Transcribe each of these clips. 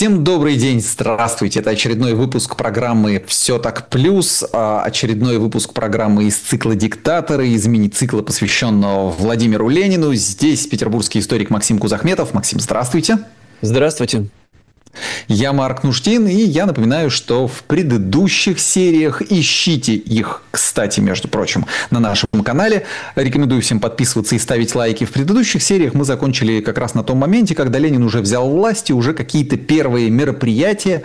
Всем добрый день, здравствуйте. Это очередной выпуск программы «Все так плюс», очередной выпуск программы из цикла «Диктаторы», из мини-цикла, посвященного Владимиру Ленину. Здесь петербургский историк Максим Кузахметов. Максим, здравствуйте. Здравствуйте. Я Марк Нуждин, и я напоминаю, что в предыдущих сериях, ищите их, кстати, между прочим, на нашем канале. Рекомендую всем подписываться и ставить лайки. В предыдущих сериях мы закончили как раз на том моменте, когда Ленин уже взял власть, и уже какие-то первые мероприятия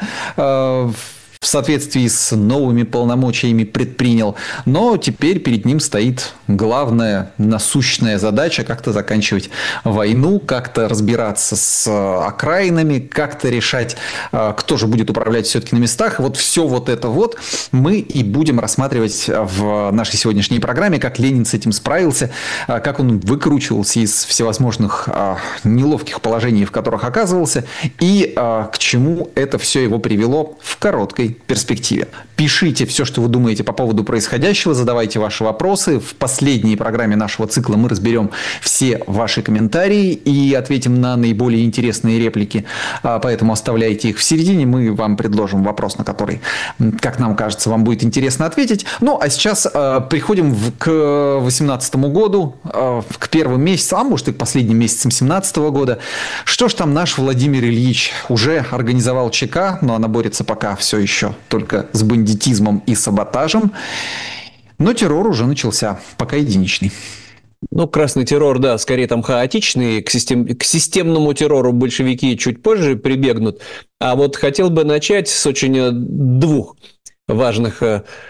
в соответствии с новыми полномочиями предпринял. Но теперь перед ним стоит главная насущная задача: как-то заканчивать войну, как-то разбираться с окраинами, как-то решать, кто же будет управлять все-таки на местах. Вот все вот это вот мы и будем рассматривать в нашей сегодняшней программе, как Ленин с этим справился, как он выкручивался из всевозможных неловких положений, в которых оказывался, и к чему это все его привело в короткой перспективе. Пишите все, что вы думаете по поводу происходящего, задавайте ваши вопросы. В последней программе нашего цикла мы разберем все ваши комментарии и ответим на наиболее интересные реплики, поэтому оставляйте их в середине, мы вам предложим вопрос, на который, как нам кажется, вам будет интересно ответить. Ну, а сейчас приходим к 2018 году, к первым месяцам, а может и к последним месяцам 2017 года. Что ж там наш Владимир Ильич уже организовал ЧК, но она борется пока все еще только с бандитизмом и саботажем. Но террор уже начался, пока единичный. Ну, красный террор, да, скорее там хаотичный. К системному террору большевики чуть позже прибегнут. А вот хотел бы начать с очень двух важных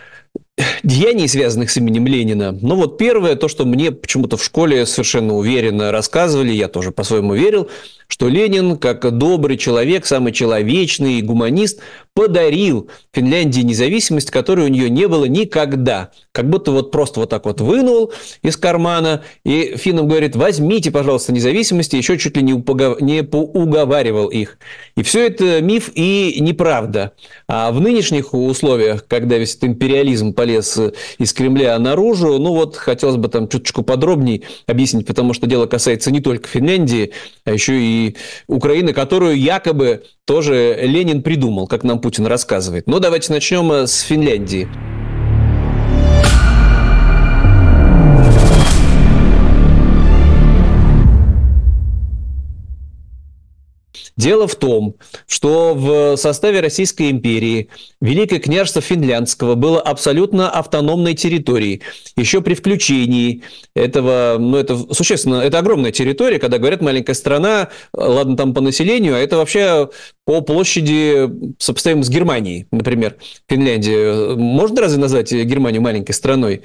деяний, связанных с именем Ленина. Ну, вот первое, то, что мне почему-то в школе совершенно уверенно рассказывали, я тоже по-своему верил, что Ленин, как добрый человек, самый человечный гуманист, подарил Финляндии независимость, которой у нее не было никогда. Как будто вот просто вот так вот вынул из кармана, и финнам говорит: возьмите, пожалуйста, независимость, и еще чуть ли не поуговаривал их. И все это миф и неправда. А в нынешних условиях, когда весь этот империализм полез из Кремля наружу, ну вот хотелось бы там чуточку подробнее объяснить, потому что дело касается не только Финляндии, а еще и Украины, которую якобы тоже Ленин придумал, как нам Путин рассказывает. Но давайте начнем с Финляндии. Дело в том, что в составе Российской империи Великое княжество Финляндского было абсолютно автономной территорией. Еще при включении этого, ну это существенно, это огромная территория, когда говорят маленькая страна, ладно там по населению, а это вообще по площади сопоставимо с Германией, например, Финляндия. Можно разве назвать Германию маленькой страной?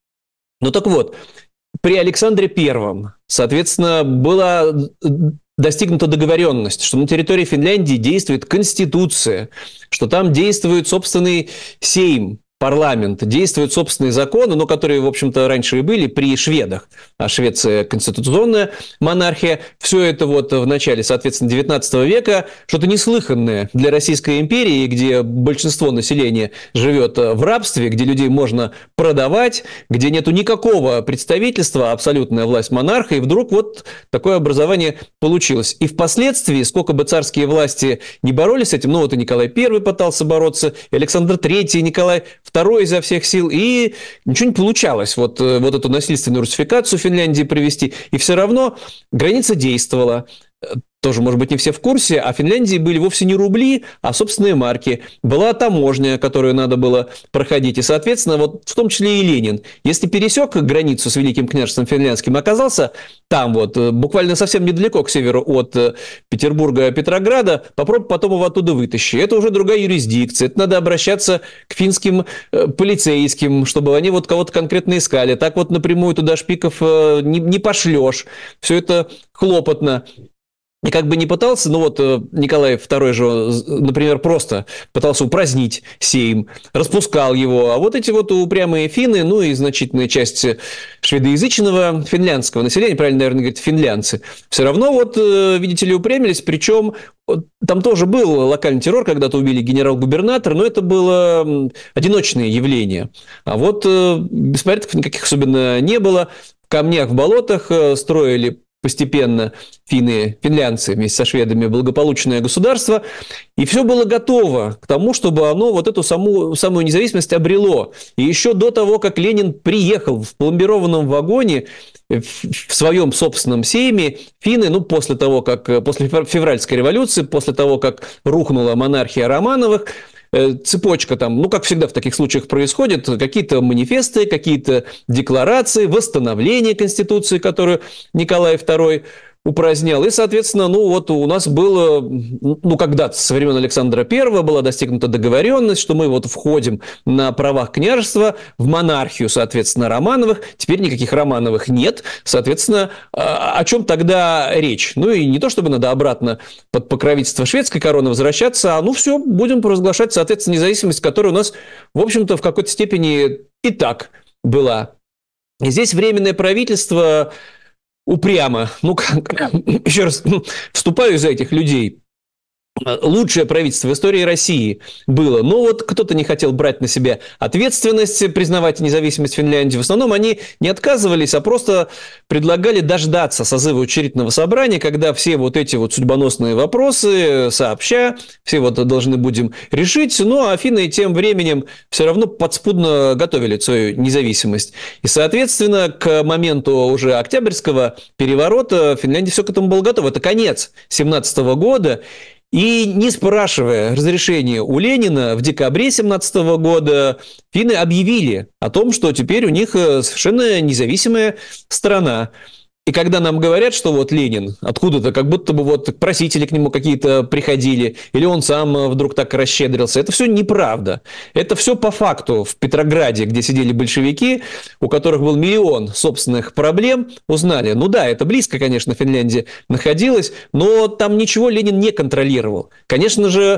Ну так вот, при Александре Первом, соответственно, была достигнута договоренность, что на территории Финляндии действует конституция, что там действует собственный сейм, парламент, действуют собственные законы, но которые, в общем-то, раньше и были при шведах. А Швеция конституционная монархия. Все это вот в начале, соответственно, 19 века, что-то неслыханное для Российской империи, где большинство населения живет в рабстве, где людей можно продавать, где нету никакого представительства, абсолютная власть монарха, и вдруг вот такое образование получилось. И впоследствии, сколько бы царские власти не боролись с этим, ну вот и Николай I пытался бороться, и Александр III, и Николай II изо всех сил, и ничего не получалось вот эту насильственную русификацию Финляндии привести, и все равно граница действовала. Тоже, может быть, не все в курсе, а в Финляндии были вовсе не рубли, а собственные марки. Была таможня, которую надо было проходить. И, соответственно, вот в том числе и Ленин. Если пересек границу с Великим княжеством Финляндским, оказался там вот, буквально совсем недалеко к северу от Петербурга, Петрограда, попробуй потом его оттуда вытащи. Это уже другая юрисдикция. Это надо обращаться к финским полицейским, чтобы они вот кого-то конкретно искали. Так вот напрямую туда шпиков не пошлешь. Все это хлопотно. И как бы не пытался, ну вот Николай II же, например, просто пытался упразднить сейм, распускал его, а вот эти вот упрямые финны, ну и значительная часть шведоязычного финляндского населения, правильно, наверное, говорить, финлянцы, все равно вот, видите ли, упрямились, причем там тоже был локальный террор, когда-то убили генерал-губернатора, но это было одиночное явление. А вот беспорядков никаких особенно не было, в камнях, в болотах строили постепенно финляндцы вместе со шведами благополучное государство, и все было готово к тому, чтобы оно вот эту самую независимость обрело. И еще до того, как Ленин приехал в пломбированном вагоне в своем собственном сейме, финны, после февральской революции, после того, как рухнула монархия Романовых, цепочка там, как всегда в таких случаях происходит, какие-то манифесты, какие-то декларации, восстановление Конституции, которую Николай II упразднял. И, соответственно, у нас было, когда-то со времен Александра I была достигнута договоренность, что мы входим на правах княжества в монархию, соответственно, Романовых. Теперь никаких Романовых нет. Соответственно, о чем тогда речь? И не то, чтобы надо обратно под покровительство шведской короны возвращаться, все, будем провозглашать, соответственно, независимость, которая у нас, в общем-то, в какой-то степени и так была. И здесь Временное правительство упрямо, еще раз вступаю за этих людей. Лучшее правительство в истории России было. Но кто-то не хотел брать на себя ответственность, признавать независимость Финляндии. В основном они не отказывались, а просто предлагали дождаться созыва учредительного собрания, когда все эти судьбоносные вопросы сообща, все должны будем решить. А финны тем временем все равно подспудно готовили свою независимость. И, соответственно, к моменту уже Октябрьского переворота Финляндия все к этому было готово. Это конец 17 года. И не спрашивая разрешения у Ленина, в декабре 17 года финны объявили о том, что теперь у них совершенно независимая страна. И когда нам говорят, что Ленин откуда-то, как будто бы просители к нему какие-то приходили, или он сам вдруг так расщедрился, это все неправда. Это все по факту. В Петрограде, где сидели большевики, у которых был миллион собственных проблем, узнали. Это близко, конечно, Финляндия находилась, но там ничего Ленин не контролировал. Конечно же,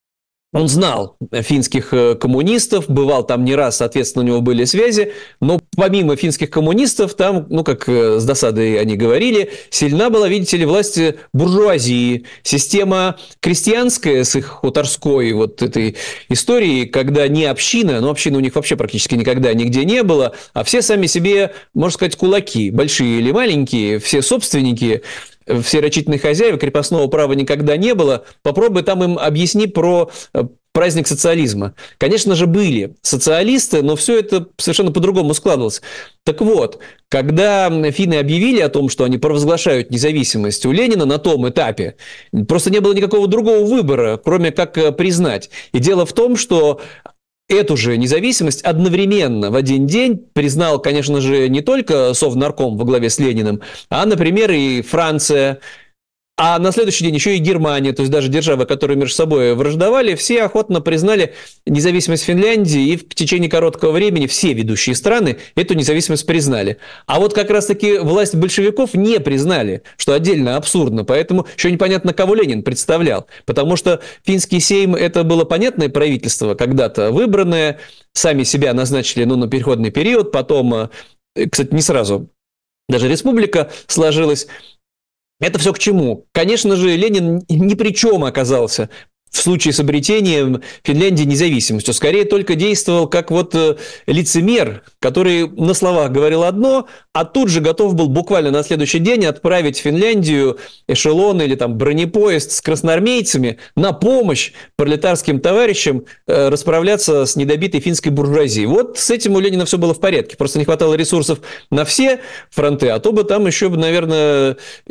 он знал финских коммунистов, бывал там не раз, соответственно, у него были связи, но помимо финских коммунистов, там, как с досадой они говорили, сильна была, видите ли, власть буржуазии, система крестьянская с их хуторской этой историей, когда не община, общины у них вообще практически никогда нигде не было, а все сами себе, можно сказать, кулаки, большие или маленькие, все собственники, все рачительные хозяева, крепостного права никогда не было. Попробуй там им объясни про праздник социализма. Конечно же, были социалисты, но все это совершенно по-другому складывалось. Так вот, когда финны объявили о том, что они провозглашают независимость, у Ленина на том этапе просто не было никакого другого выбора, кроме как признать. И дело в том, что эту же независимость одновременно в один день признал, конечно же, не только Совнарком во главе с Лениным, а, например, и Франция, а на следующий день еще и Германия, то есть даже державы, которые между собой враждовали, все охотно признали независимость Финляндии, и в течение короткого времени все ведущие страны эту независимость признали. А как раз-таки власть большевиков не признали, что отдельно абсурдно, поэтому еще непонятно, кого Ленин представлял. Потому что финский сейм – это было понятное правительство, когда-то выбранное, сами себя назначили на переходный период, потом, кстати, не сразу даже республика сложилась. Это все к чему? Конечно же, Ленин ни при чем оказался в случае с обретением Финляндии независимостью. Скорее только действовал как лицемер, который на словах говорил одно, а тут же готов был буквально на следующий день отправить в Финляндию эшелон или бронепоезд с красноармейцами на помощь пролетарским товарищам расправляться с недобитой финской буржуазией. С этим у Ленина все было в порядке. Просто не хватало ресурсов на все фронты, а то бы там еще, наверное,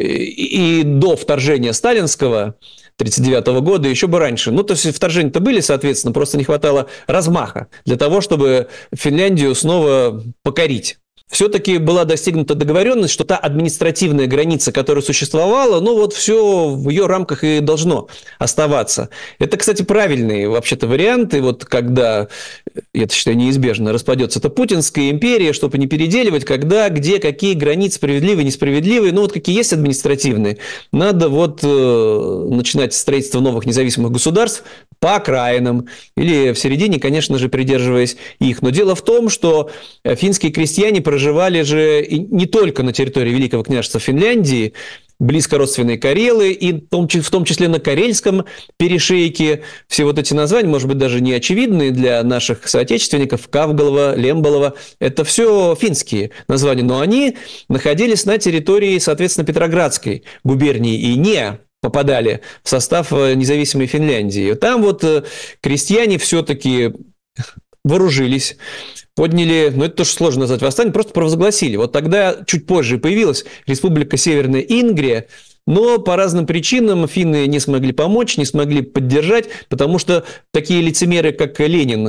и до вторжения сталинского 1939 года, еще бы раньше. То есть вторжения-то были, соответственно, просто не хватало размаха для того, чтобы Финляндию снова покорить. Все-таки была достигнута договоренность, что та административная граница, которая существовала, все в ее рамках и должно оставаться. Это, кстати, правильные вообще-то варианты, когда, я это считаю, неизбежно распадется эта Путинская империя, чтобы не переделивать, когда, где, какие границы справедливые, несправедливые, какие есть административные. Надо начинать строительство новых независимых государств по окраинам или в середине, конечно же, придерживаясь их. Но дело в том, что финские крестьяне проживали же не только на территории Великого княжества Финляндии, близко родственные карелы, и в том числе на Карельском перешейке. Все вот эти названия, может быть, даже не очевидные для наших соотечественников, Кавголова, Лемболова, это все финские названия, но они находились на территории, соответственно, Петроградской губернии и не попадали в состав независимой Финляндии. Там вот крестьяне все-таки вооружились, подняли, ну это тоже сложно назвать восстание, просто провозгласили. Вот тогда чуть позже появилась Республика Северная Ингрия, но по разным причинам финны не смогли помочь, не смогли поддержать, потому что такие лицемеры, как Ленин,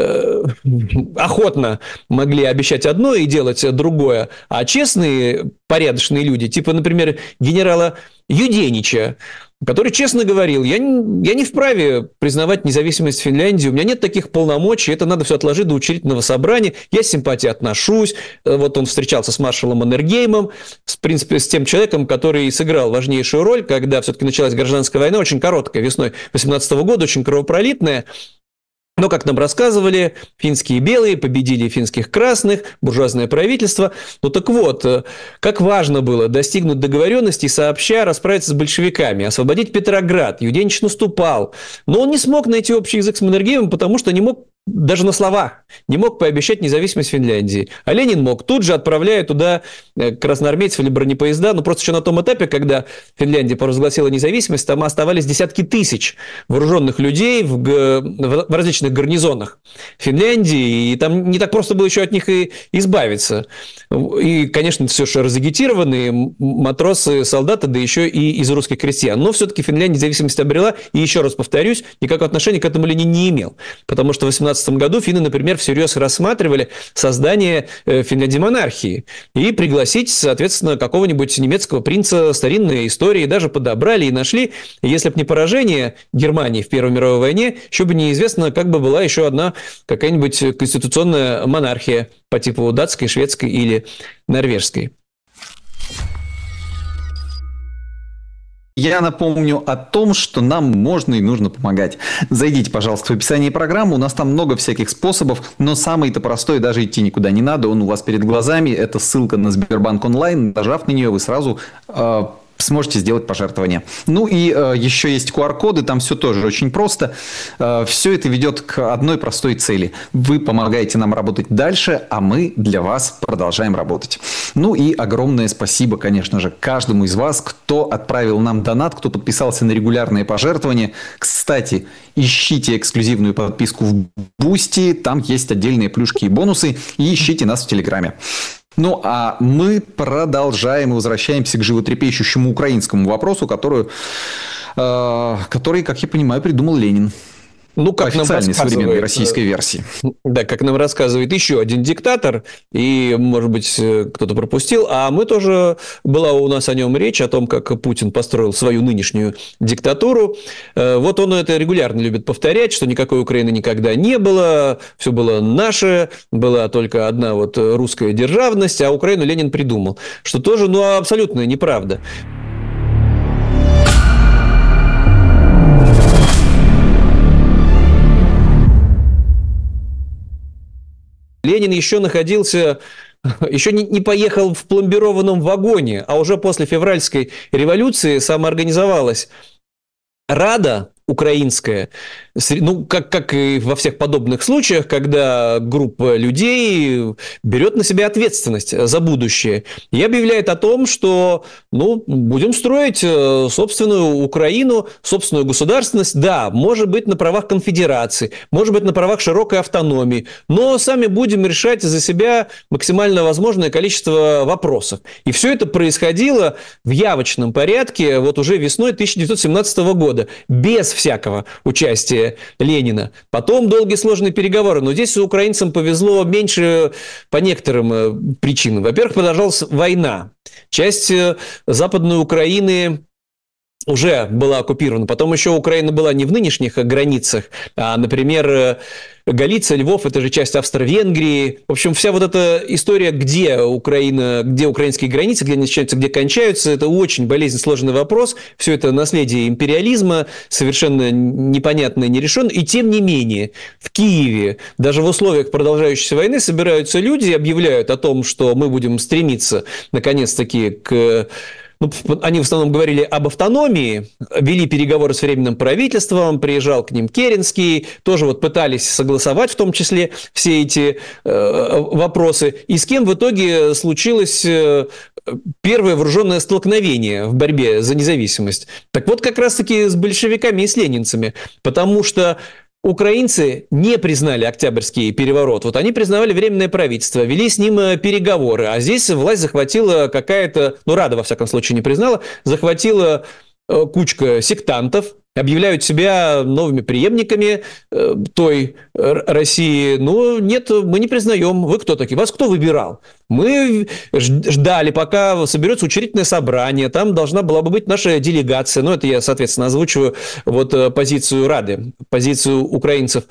охотно могли обещать одно и делать другое, а честные, порядочные люди, типа, например, генерала Юденича, который честно говорил, я не вправе признавать независимость Финляндии, у меня нет таких полномочий, это надо все отложить до учредительного собрания, я с симпатией отношусь. Вот он встречался с маршалом Маннергеймом, в принципе, с тем человеком, который сыграл важнейшую роль, когда все-таки началась гражданская война, очень короткая, весной 18 года, очень кровопролитная. Но, как нам рассказывали, финские белые победили финских красных, буржуазное правительство. Ну так вот, как важно было достигнуть договоренности и сообща расправиться с большевиками, освободить Петроград. Юденич наступал, но он не смог найти общий язык с Маннергеймом, потому что не мог даже на словах не мог пообещать независимость Финляндии. А Ленин мог, тут же отправляя туда красноармейцев или бронепоезда, но просто еще на том этапе, когда Финляндия провозгласила независимость, там оставались десятки тысяч вооруженных людей в различных гарнизонах Финляндии, и там не так просто было еще от них и избавиться. И, конечно, все же разагитированные матросы, солдаты, да еще и из русских крестьян. Но все-таки Финляндия независимость обрела, и еще раз повторюсь, никакого отношения к этому Ленин не имел, потому что в 18 году финны, например, всерьез рассматривали создание Финляндии монархии и пригласить, соответственно, какого-нибудь немецкого принца старинной истории даже подобрали и нашли. Если бы не поражение Германии в Первой мировой войне, еще бы неизвестно, как бы была еще одна какая-нибудь конституционная монархия по типу датской, шведской или норвежской. Я напомню о том, что нам можно и нужно помогать. Зайдите, пожалуйста, в описание программы. У нас там много всяких способов, но самый-то простой, даже идти никуда не надо. Он у вас перед глазами. Это ссылка на Сбербанк онлайн. Нажав на нее, вы сразу сможете сделать пожертвование. Ну и еще есть QR-коды, там все тоже очень просто. Все это ведет к одной простой цели. Вы помогаете нам работать дальше, а мы для вас продолжаем работать. Ну и огромное спасибо, конечно же, каждому из вас, кто отправил нам донат, кто подписался на регулярные пожертвования. Кстати, ищите эксклюзивную подписку в Boosty, там есть отдельные плюшки и бонусы, и ищите нас в Телеграме. Ну, а мы продолжаем и возвращаемся к животрепещущему украинскому вопросу, который, как я понимаю, придумал Ленин. Ну, как официальной современной российской версии. Да, как нам рассказывает еще один диктатор, и, может быть, кто-то пропустил, а мы тоже, была у нас о нем речь, о том, как Путин построил свою нынешнюю диктатуру. Вот он это регулярно любит повторять, что никакой Украины никогда не было, все было наше, была только одна вот русская державность, а Украину Ленин придумал, что тоже, ну, абсолютно неправда. Ленин еще находился, еще не поехал в пломбированном вагоне, а уже после февральской революции самоорганизовалась Рада украинская, ну, как и во всех подобных случаях, когда группа людей берет на себя ответственность за будущее и объявляет о том, что, ну, будем строить собственную Украину, собственную государственность, да, может быть, на правах конфедерации, может быть, на правах широкой автономии, но сами будем решать за себя максимально возможное количество вопросов. И все это происходило в явочном порядке вот уже весной 1917 года, без всякого участия Ленина. Потом долгие сложные переговоры. Но здесь украинцам повезло меньше по некоторым причинам. Во-первых, продолжалась война. Часть Западной Украины уже была оккупирована. Потом еще Украина была не в нынешних границах, а, например, Галиция, Львов, это же часть Австро-Венгрии. В общем, вся вот эта история, где Украина, где украинские границы, где они начинаются, где кончаются, это очень болезненно сложный вопрос. Все это наследие империализма, совершенно непонятное, нерешенное. И тем не менее, в Киеве, даже в условиях продолжающейся войны, собираются люди и объявляют о том, что мы будем стремиться, наконец-таки, к они в основном говорили об автономии, вели переговоры с Временным правительством, приезжал к ним Керенский, тоже вот пытались согласовать в том числе все эти вопросы. И с кем в итоге случилось первое вооруженное столкновение в борьбе за независимость? Так вот, как раз-таки с большевиками и с ленинцами, потому что украинцы не признали Октябрьский переворот. Вот они признавали Временное правительство, вели с ним переговоры. А здесь власть захватила какая-то, Рада, во всяком случае, не признала, захватила кучка сектантов, объявляют себя новыми преемниками той России. Нет, мы не признаем. Вы кто такие? Вас кто выбирал? Мы ждали, пока соберется учредительное собрание. Там должна была бы быть наша делегация. Это я, соответственно, озвучиваю позицию Рады, позицию украинцев.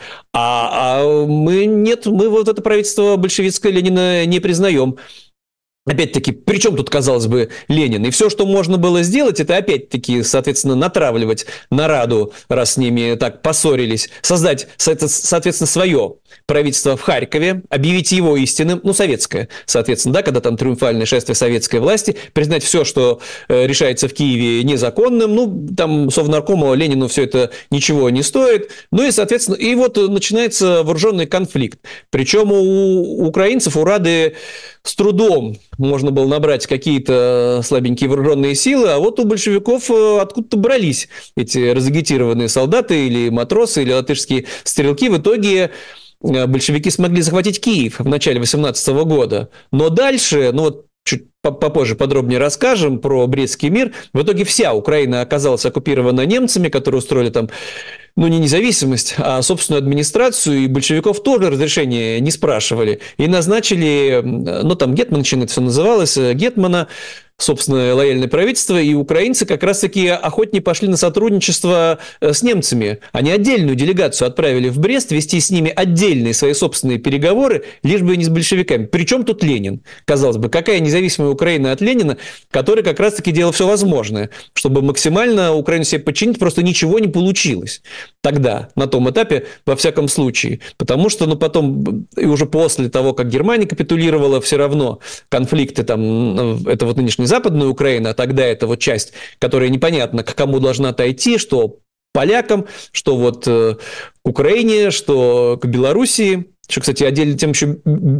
Мы вот это правительство большевистское Ленина не признаем. Опять-таки, при чем тут, казалось бы, Ленин? И все, что можно было сделать, это опять-таки, соответственно, натравливать на Раду, раз с ними так поссорились, создать, соответственно, свое правительство в Харькове, объявить его истинным, советское, соответственно, когда там триумфальное шествие советской власти, признать все, что решается в Киеве, незаконным, там Совнаркому Ленину все это ничего не стоит, и, соответственно, и вот начинается вооруженный конфликт. Причем у украинцев, у Рады с трудом можно было набрать какие-то слабенькие вооруженные силы, а вот у большевиков откуда-то брались эти разагитированные солдаты или матросы, или латышские стрелки. В итоге большевики смогли захватить Киев в начале 18 года. Но дальше, чуть попозже подробнее расскажем про Брестский мир. В итоге вся Украина оказалась оккупирована немцами, которые устроили там, не независимость, а собственную администрацию, и большевиков тоже разрешения не спрашивали. И назначили, там гетманщина это все называлось, гетмана, собственно, лояльное правительство, и украинцы как раз-таки охотнее пошли на сотрудничество с немцами. Они отдельную делегацию отправили в Брест, вести с ними отдельные свои собственные переговоры, лишь бы не с большевиками. Причем тут Ленин? Казалось бы, какая независимая Украина от Ленина, который как раз-таки делал все возможное, чтобы максимально Украину себе подчинить, просто ничего не получилось. Тогда, на том этапе, во всяком случае. Потому что, потом, и уже после того, как Германия капитулировала, все равно конфликты там, это вот нынешняя Западная Украина, а тогда это вот часть, которая непонятно, к кому должна отойти, что полякам, что вот к Украине, что к Белоруссии. Еще, кстати, отдельно тем еще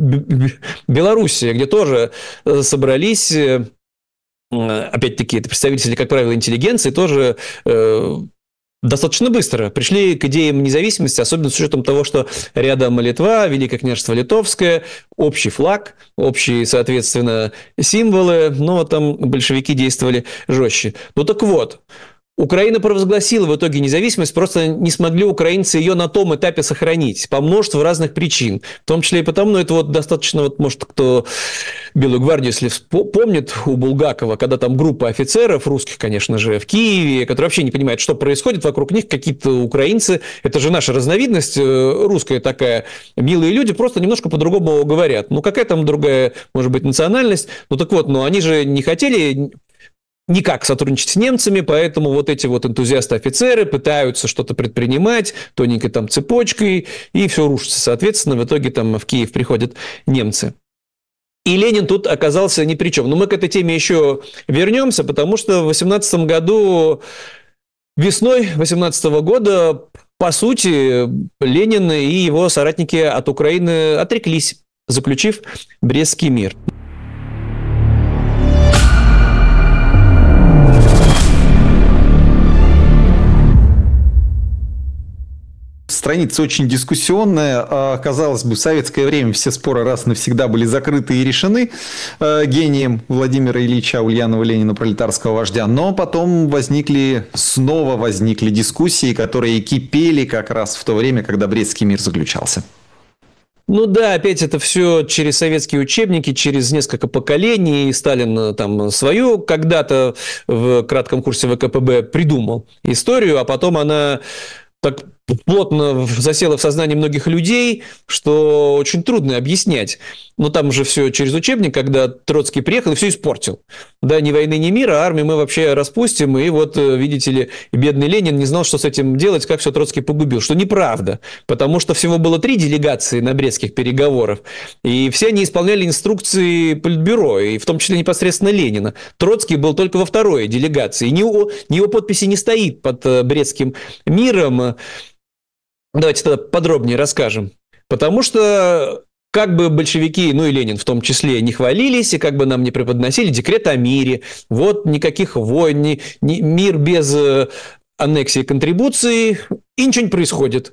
Белоруссия, где тоже собрались, опять-таки, это представители, как правило, интеллигенции, тоже достаточно быстро пришли к идеям независимости, особенно с учетом того, что рядом Литва, Великое княжество Литовское, общий флаг, общие, соответственно, символы, но там большевики действовали жестче. Так вот, Украина провозгласила в итоге независимость, просто не смогли украинцы ее на том этапе сохранить по множеству разных причин. В том числе и потому, это вот достаточно, может, кто Белую гвардию, если помнит, у Булгакова, когда там группа офицеров, русских, конечно же, в Киеве, которые вообще не понимают, что происходит, вокруг них какие-то украинцы, это же наша разновидность русская такая, милые люди просто немножко по-другому говорят. Какая там другая, может быть, национальность? Так вот, они же не хотели никак сотрудничать с немцами, поэтому вот эти вот энтузиасты-офицеры пытаются что-то предпринимать тоненькой там цепочкой, и все рушится. Соответственно, в итоге там в Киев приходят немцы. И Ленин тут оказался ни при чем. Но мы к этой теме еще вернемся, потому что в 18 году, весной 18 года, по сути, Ленин и его соратники от Украины отреклись, заключив Брестский мир. Страница очень дискуссионная. Казалось бы, в советское время все споры раз и навсегда были закрыты и решены гением Владимира Ильича Ульянова-Ленина, пролетарского вождя. Но потом снова возникли дискуссии, которые кипели как раз в то время, когда Брестский мир заключался. Опять это все через советские учебники, через несколько поколений. Сталин там свою когда-то в кратком курсе ВКПБ придумал историю, а потом она так плотно засело в сознании многих людей, что очень трудно объяснять. Но там же все через учебник, когда Троцкий приехал и все испортил. Да, ни войны, ни мира, а армию мы вообще распустим, и вот, видите ли, бедный Ленин не знал, что с этим делать, как все Троцкий погубил. Что неправда, потому что всего было 3 делегации на брестских переговорах, и все они исполняли инструкции Политбюро, и в том числе непосредственно Ленина. Троцкий был только во 2-й делегации, и ни его подписи не стоит под Брестским миром. Давайте тогда подробнее расскажем. Потому что как бы большевики, ну и Ленин в том числе, не хвалились, и как бы нам не преподносили декрет о мире, вот никаких войн, мир без аннексии и контрибуции, и ничего не происходит.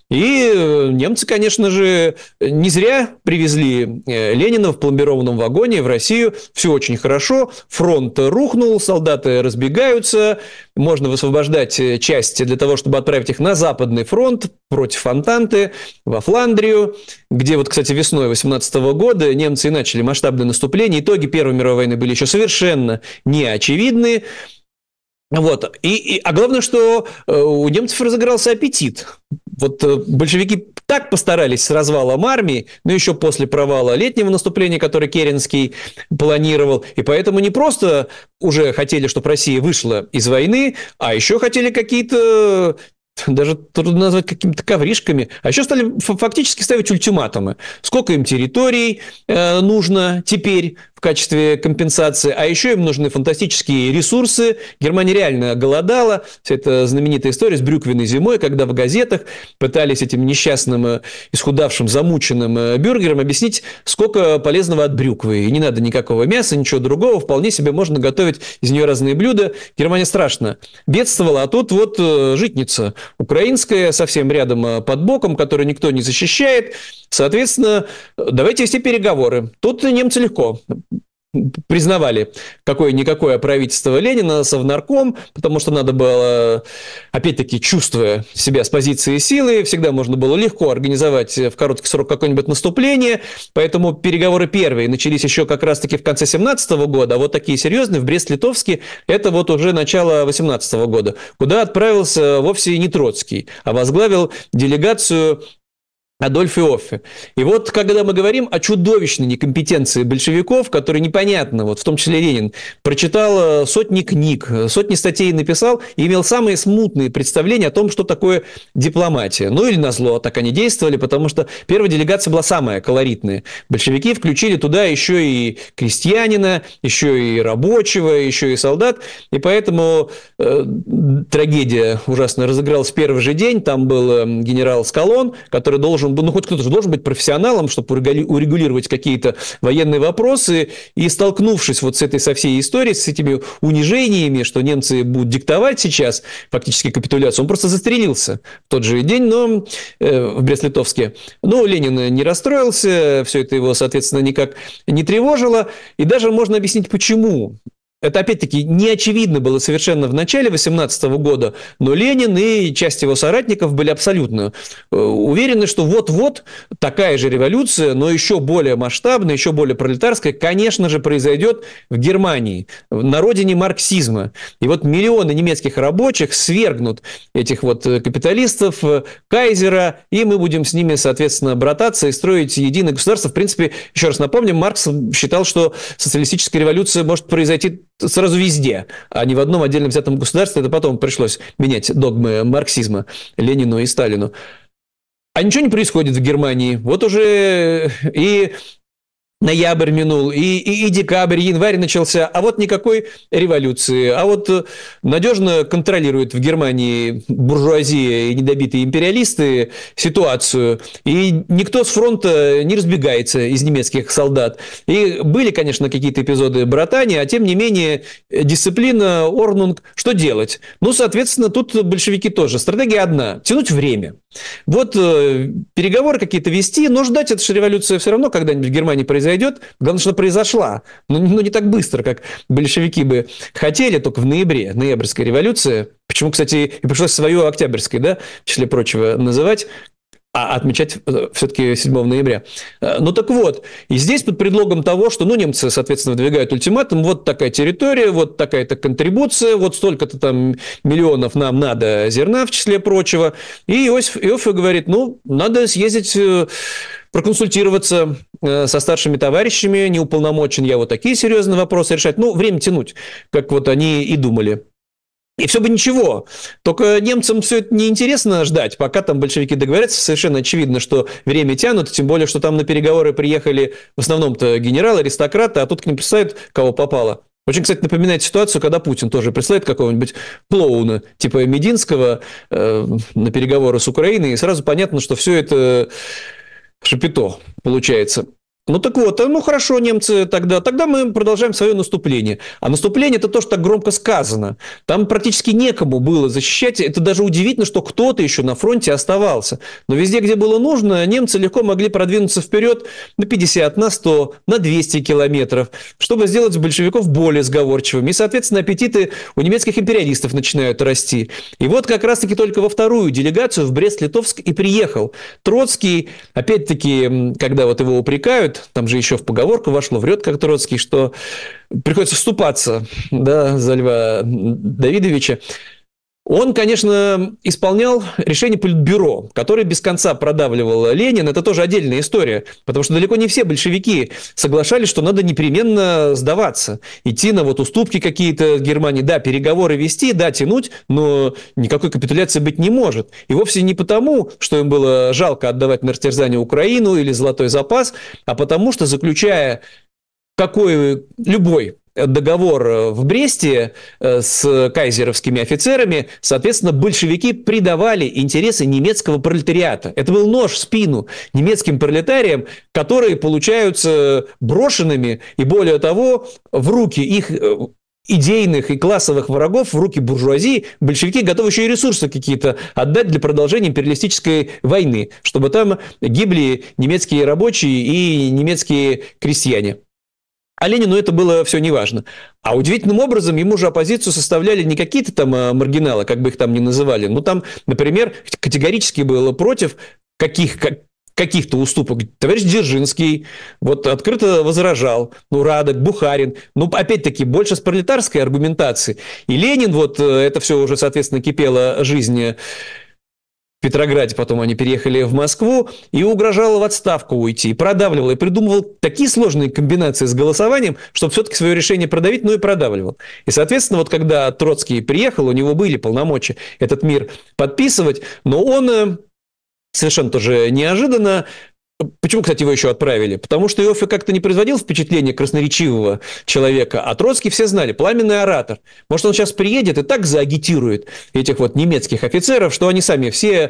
И немцы, конечно же, не зря привезли Ленина в пломбированном вагоне в Россию. Все очень хорошо. Фронт рухнул, солдаты разбегаются. Можно высвобождать части для того, чтобы отправить их на Западный фронт против Антанты, во Фландрию, где вот, кстати, весной 18 года немцы и начали масштабное наступление. Итоги Первой мировой войны были еще совершенно неочевидны. Вот. А главное, что у немцев разыгрался аппетит. Вот большевики так постарались с развалом армии, но еще после провала летнего наступления, которое Керенский планировал, и поэтому не просто уже хотели, чтобы Россия вышла из войны, а еще хотели какие-то, даже трудно назвать какими-то ковришками, а еще стали фактически ставить ультиматумы. Сколько им территорий нужно теперь в качестве компенсации, а еще им нужны фантастические ресурсы. Германия реально голодала. Вся эта знаменитая история с брюквенной зимой, когда в газетах пытались этим несчастным, исхудавшим, замученным бюргерам объяснить, сколько полезного от брюквы. И не надо никакого мяса, ничего другого. Вполне себе можно готовить из нее разные блюда. Германия страшно бедствовала, а тут вот житница украинская, совсем рядом под боком, которую никто не защищает. Соответственно, давайте вести переговоры. Тут немцы легко признавали какое-никакое правительство Ленина, Совнарком, потому что надо было, опять-таки, чувствуя себя с позиции силы, всегда можно было легко организовать в короткий срок какое-нибудь наступление, поэтому переговоры первые начались еще как раз-таки в конце 17 года, а вот такие серьезные в Брест-Литовске это вот уже начало 18 года, куда отправился вовсе не Троцкий, а возглавил делегацию Адольф Иоффе. И вот, когда мы говорим о чудовищной некомпетенции большевиков, которые непонятно, вот в том числе Ленин, прочитал сотни книг, сотни статей написал и имел самые смутные представления о том, что такое дипломатия. Ну или назло, так они действовали, потому что первая делегация была самая колоритная. Большевики включили туда еще и крестьянина, еще и рабочего, еще и солдат, и поэтому трагедия ужасно разыгралась в первый же день. Там был генерал Скалон, который должен, ну хоть кто-то же должен быть профессионалом, чтобы урегулировать какие-то военные вопросы, и столкнувшись вот с этой со всей историей, с этими унижениями, что немцы будут диктовать сейчас фактически капитуляцию, он просто застрелился в тот же день, но в Брест-Литовске. Но Ленин не расстроился, все это его, соответственно, никак не тревожило, и даже можно объяснить, почему. Это, опять-таки, не очевидно было совершенно в начале 18 года, но Ленин и часть его соратников были абсолютно уверены, что вот-вот такая же революция, но еще более масштабная, еще более пролетарская, конечно же, произойдет в Германии, на родине марксизма. И вот миллионы немецких рабочих свергнут этих вот капиталистов, кайзера, и мы будем с ними, соответственно, брататься и строить единое государство. В принципе, еще раз напомним, Маркс считал, что социалистическая революция может произойти сразу везде, а не в одном отдельно взятом государстве. Это потом пришлось менять догмы марксизма Ленину и Сталину. А ничего не происходит в Германии. Вот уже и ноябрь минул, и декабрь, январь начался, а вот никакой революции. А вот надежно контролируют в Германии буржуазия и недобитые империалисты ситуацию, и никто с фронта не разбегается из немецких солдат. И были, конечно, какие-то эпизоды братания, а тем не менее дисциплина, орднунг, что делать? Ну, соответственно, тут большевики тоже. Стратегия одна – тянуть время. Вот переговоры какие-то вести, но ждать, эта же революция все равно когда-нибудь в Германии произойдет. Главное, что произошла. Но не так быстро, как большевики бы хотели, только в ноябре. Ноябрьская революция. Почему, кстати, и пришлось свою октябрьской, да, в числе прочего, называть. а отмечать все-таки 7 ноября. Ну так вот, и здесь под предлогом того, что немцы, соответственно, выдвигают ультиматум, вот такая территория, вот такая-то контрибуция, вот столько-то там миллионов нам надо зерна, в числе прочего. И Иоффе говорит, надо съездить, проконсультироваться со старшими товарищами, не уполномочен я вот такие серьезные вопросы решать. Время тянуть, как вот они и думали. И все бы ничего, только немцам все это неинтересно ждать, пока там большевики договорятся. Совершенно очевидно, что время тянут, тем более, что там на переговоры приехали в основном-то генералы, аристократы, а тут к ним представят, кого попало. Очень, кстати, напоминает ситуацию, когда Путин тоже присылает какого-нибудь клоуна типа Мединского на переговоры с Украиной, и сразу понятно, что все это шапито получается. Так вот, хорошо, немцы, тогда мы продолжаем свое наступление. А наступление – это то, что так громко сказано. Там практически некому было защищать. Это даже удивительно, что кто-то еще на фронте оставался. Но везде, где было нужно, немцы легко могли продвинуться вперед на 50, на 100, на 200 километров, чтобы сделать большевиков более сговорчивыми. И, соответственно, аппетиты у немецких империалистов начинают расти. И вот как раз-таки только во вторую делегацию в Брест-Литовск и приехал Троцкий. Опять-таки, когда вот его упрекают, там же еще в поговорку вошло, врет как Троцкий, что приходится вступаться, за Льва Давидовича. Он, конечно, исполнял решение Политбюро, которое без конца продавливал Ленин. Это тоже отдельная история, потому что далеко не все большевики соглашались, что надо непременно сдаваться, идти на уступки какие-то в Германии. Да, переговоры вести, да, тянуть, но никакой капитуляции быть не может. И вовсе не потому, что им было жалко отдавать на растерзание Украину или золотой запас, а потому что, заключая любой договор в Бресте с кайзеровскими офицерами, соответственно, большевики предавали интересы немецкого пролетариата. Это был нож в спину немецким пролетариям, которые получаются брошенными и, более того, в руки их идейных и классовых врагов, в руки буржуазии, большевики готовы еще и ресурсы какие-то отдать для продолжения империалистической войны, чтобы там гибли немецкие рабочие и немецкие крестьяне. А Ленину это было все неважно. А удивительным образом ему же оппозицию составляли не какие-то там маргиналы, как бы их там ни называли. Там, например, категорически было против каких-то уступок. Товарищ Дзержинский открыто возражал. Радек, Бухарин. Опять-таки, больше с пролетарской аргументацией. И Ленин, это все уже, соответственно, кипела жизнь в Петрограде, потом они переехали в Москву, и угрожал в отставку уйти, и продавливал, и придумывал такие сложные комбинации с голосованием, чтобы все-таки свое решение продавить, и продавливал. И, соответственно, когда Троцкий приехал, у него были полномочия этот мир подписывать, но он совершенно тоже неожиданно. Почему, кстати, его еще отправили? Потому что Иоффе как-то не производил впечатления красноречивого человека, а Троцкий все знали, пламенный оратор. Может, он сейчас приедет и так заагитирует этих немецких офицеров, что они сами все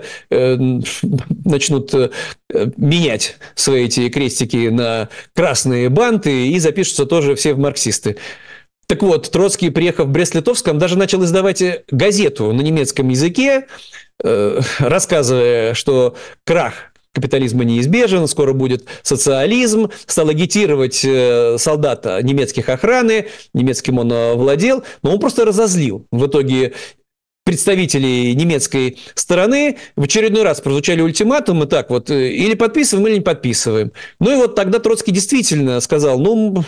начнут менять свои эти крестики на красные банты и запишутся тоже все в марксисты. Так вот, Троцкий, приехав в Брест-Литовск, даже начал издавать газету на немецком языке, рассказывая, что крах капитализма неизбежен, скоро будет социализм, стал агитировать солдата немецких охраны, немецким он владел, но он просто разозлил. В итоге представителей немецкой стороны в очередной раз прозвучали ультиматумы, или подписываем, или не подписываем. И тогда Троцкий действительно сказал, мы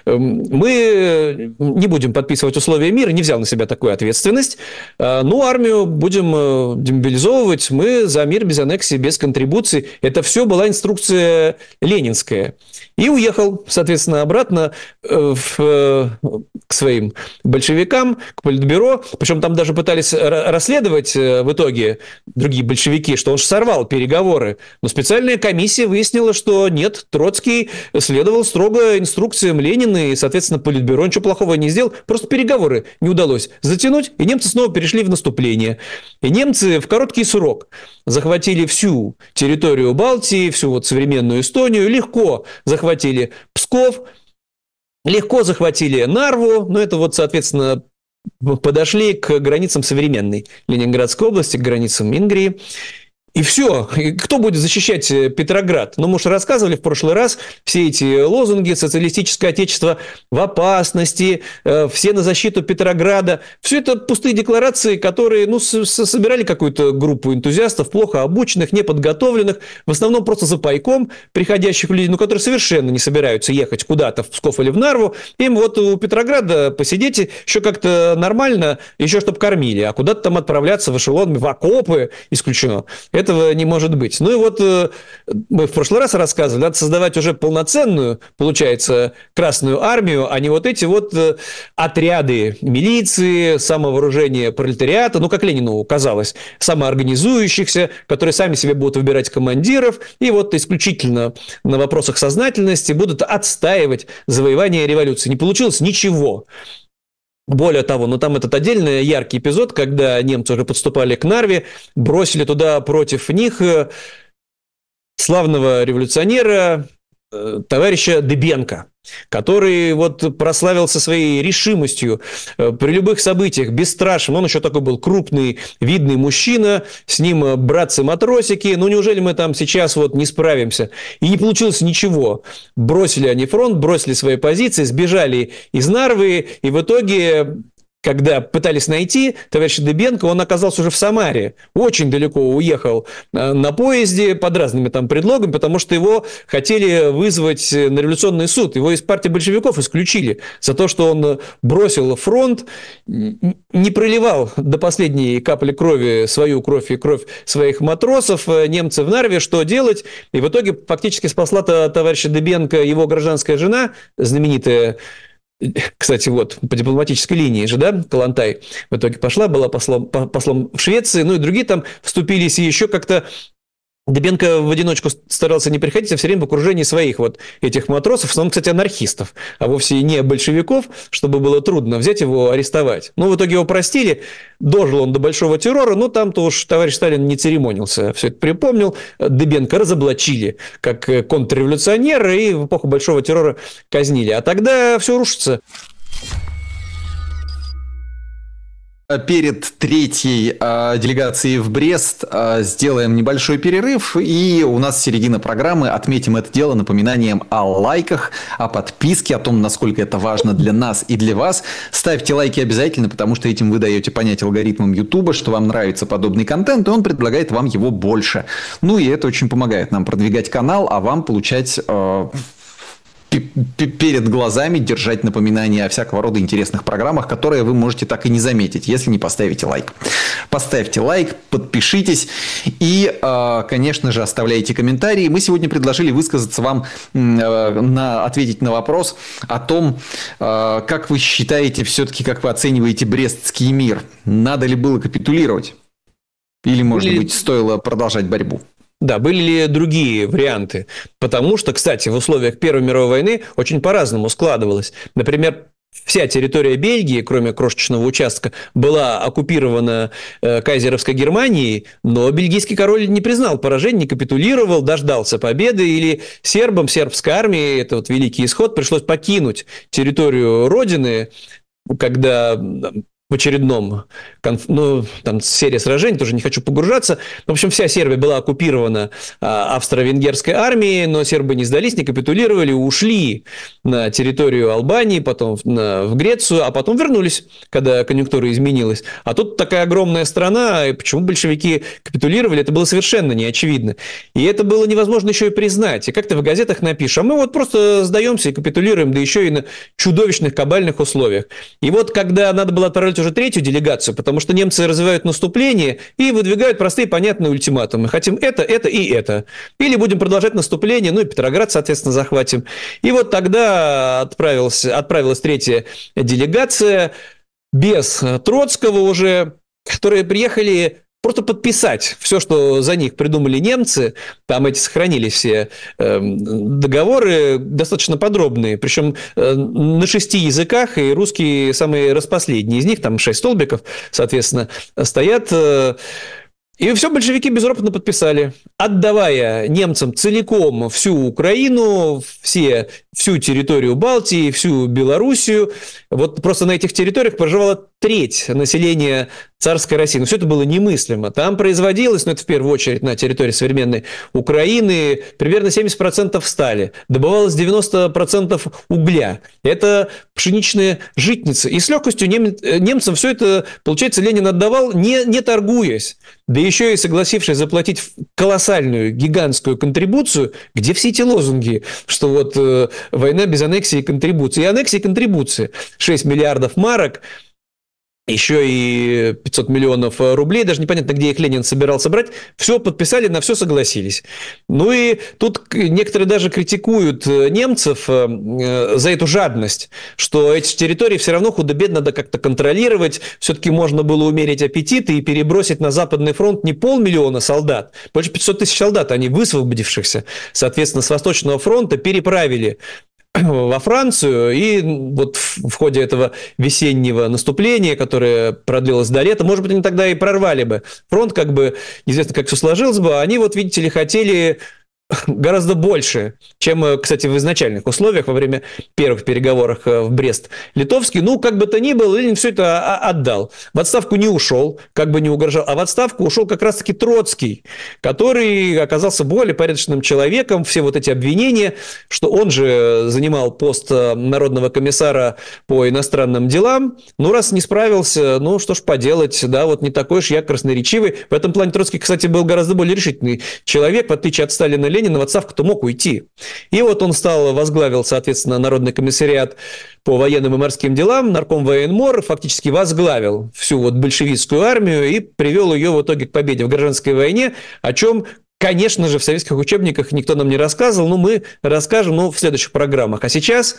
не будем подписывать условия мира, не взял на себя такую ответственность, армию будем демобилизовывать, мы за мир без аннексии, без контрибуций. Это все была инструкция ленинская. И уехал, соответственно, обратно к своим большевикам, к Политбюро. Причем там даже пытались расследовать в итоге другие большевики, что он же сорвал переговоры. Но специальная комиссия выяснила, что нет, Троцкий следовал строго инструкциям Ленина, и, соответственно, Политбюро ничего плохого не сделал. Просто переговоры не удалось затянуть, и немцы снова перешли в наступление. И немцы в короткий срок захватили всю территорию Балтии, всю современную Эстонию, легко захватили Псков, легко захватили Нарву, это соответственно, подошли к границам современной Ленинградской области, к границам Ингрии. И все. И кто будет защищать Петроград? Ну, мы уже рассказывали в прошлый раз все эти лозунги «Социалистическое отечество в опасности», «Все на защиту Петрограда». Все это пустые декларации, которые собирали какую-то группу энтузиастов, плохо обученных, неподготовленных, в основном просто за пайком приходящих людей, которые совершенно не собираются ехать куда-то в Псков или в Нарву. Им вот у Петрограда посидеть еще как-то нормально, еще чтобы кормили, а куда-то там отправляться в эшелонами, в окопы исключено. Этого не может быть. Ну и вот мы в прошлый раз рассказывали, надо создавать уже полноценную, получается, Красную армию, а не вот эти вот отряды милиции, самовооружения пролетариата, как Ленину казалось, самоорганизующихся, которые сами себе будут выбирать командиров и вот исключительно на вопросах сознательности будут отстаивать завоевание революции. Не получилось ничего. Более того, там этот отдельный яркий эпизод, когда немцы уже подступали к Нарве, бросили туда против них славного революционера товарища Дыбенко, который вот прославился своей решимостью при любых событиях, бесстрашным. Он еще такой был крупный, видный мужчина, с ним братцы-матросики. Неужели мы там сейчас вот не справимся? И не получилось ничего. Бросили они фронт, бросили свои позиции, сбежали из Нарвы, и в итоге... Когда пытались найти товарища Дыбенко, он оказался уже в Самаре. Очень далеко уехал на поезде под разными там предлогами, потому что его хотели вызвать на революционный суд. Его из партии большевиков исключили за то, что он бросил фронт, не проливал до последней капли крови свою кровь и кровь своих матросов. Немцы в Нарве, что делать? И в итоге фактически спасла товарища Дыбенко его гражданская жена, знаменитая. Кстати, вот, по дипломатической линии же, да, Калантай в итоге пошла, была послом в Швеции, и другие там вступились, и еще как-то Дыбенко в одиночку старался не приходить, а все время в окружении своих вот этих матросов, в основном, кстати, анархистов, а вовсе не большевиков, чтобы было трудно взять его, арестовать. В итоге его простили, дожил он до большого террора, там-то уж товарищ Сталин не церемонился, все это припомнил, Дыбенко разоблачили как контрреволюционера и в эпоху большого террора казнили. А тогда все рушится. Перед третьей делегацией в Брест сделаем небольшой перерыв, и у нас середина программы. Отметим это дело напоминанием о лайках, о подписке, о том, насколько это важно для нас и для вас. Ставьте лайки обязательно, потому что этим вы даете понять алгоритмам Ютуба, что вам нравится подобный контент, и он предлагает вам его больше. И это очень помогает нам продвигать канал, а вам получать... перед глазами держать напоминания о всякого рода интересных программах, которые вы можете так и не заметить, если не поставите лайк. Поставьте лайк, подпишитесь и, конечно же, оставляйте комментарии. Мы сегодня предложили высказаться вам, ответить на вопрос о том, как вы считаете, все-таки, как вы оцениваете Брестский мир. Надо ли было капитулировать? Или, может быть, стоило продолжать борьбу? Да, были ли другие варианты? Потому что, кстати, в условиях Первой мировой войны очень по-разному складывалось. Например, вся территория Бельгии, кроме крошечного участка, была оккупирована кайзеровской Германией, но бельгийский король не признал поражение, не капитулировал, дождался победы, или сербам, сербской армии, это вот великий исход, пришлось покинуть территорию родины, когда... в очередном, там серия сражений, тоже не хочу погружаться. В общем, вся Сербия была оккупирована австро-венгерской армией, но сербы не сдались, не капитулировали, ушли на территорию Албании, потом в Грецию, а потом вернулись, когда конъюнктура изменилась. А тут такая огромная страна, и почему большевики капитулировали, это было совершенно не очевидно. И это было невозможно еще и признать. И как ты в газетах напишешь, а мы вот просто сдаемся и капитулируем, да еще и на чудовищных кабальных условиях. И вот когда надо было отправлять уже третью делегацию, потому что немцы развивают наступление и выдвигают простые понятные ультиматумы. Хотим это и это. Или будем продолжать наступление, и Петроград, соответственно, захватим. И вот тогда отправилась третья делегация без Троцкого уже, которые приехали просто подписать все, что за них придумали немцы. Там эти сохранились все договоры, достаточно подробные, причем на 6 языках, и русский самый распоследний из них, там 6 столбиков, соответственно, стоят. И все большевики безропотно подписали, отдавая немцам целиком всю Украину, все всю территорию Балтии, всю Белоруссию. Вот просто на этих территориях проживала треть населения царской России. Но все это было немыслимо. Там производилось, ну это в первую очередь на территории современной Украины, примерно 70% стали. Добывалось 90% угля. Это пшеничные житницы. И с легкостью немцам все это, получается, Ленин отдавал, не торгуясь. Да еще и согласившись заплатить колоссальную, гигантскую контрибуцию, где все эти лозунги, что вот война без аннексии и контрибуции. И аннексии и контрибуции. 6 миллиардов марок, еще и 500 миллионов рублей, даже непонятно, где их Ленин собирался брать, все подписали, на все согласились. Ну и тут некоторые даже критикуют немцев за эту жадность, что эти территории все равно худо-бедно надо как-то контролировать, все-таки можно было умерить аппетиты и перебросить на Западный фронт не 500 000 солдат, больше 500 тысяч солдат, они высвободившихся, соответственно, с Восточного фронта переправили во Францию, и вот в ходе этого весеннего наступления, которое продлилось до лета, может быть, они тогда и прорвали бы фронт, как бы, неизвестно, как все сложилось бы, они, вот видите ли, хотели гораздо больше, чем, кстати, в изначальных условиях во время первых переговоров в Брест-Литовске. Ну, как бы то ни было, Ленин все это отдал. В отставку не ушел, как бы не угрожал, а в отставку ушел как раз-таки Троцкий, который оказался более порядочным человеком. Все вот эти обвинения, что он же занимал пост народного комиссара по иностранным делам, ну, раз не справился, ну, что ж поделать, да, вот не такой уж я красноречивый. В этом плане Троцкий, кстати, был гораздо более решительный человек, в отличие от Сталина и Ленина, в отставку-то мог уйти. И вот он возглавил, соответственно, Народный комиссариат по военным и морским делам, нарком военмор, фактически возглавил всю вот большевистскую армию и привел ее в итоге к победе в гражданской войне, о чем, конечно же, в советских учебниках никто нам не рассказывал, но мы расскажем, в следующих программах. А сейчас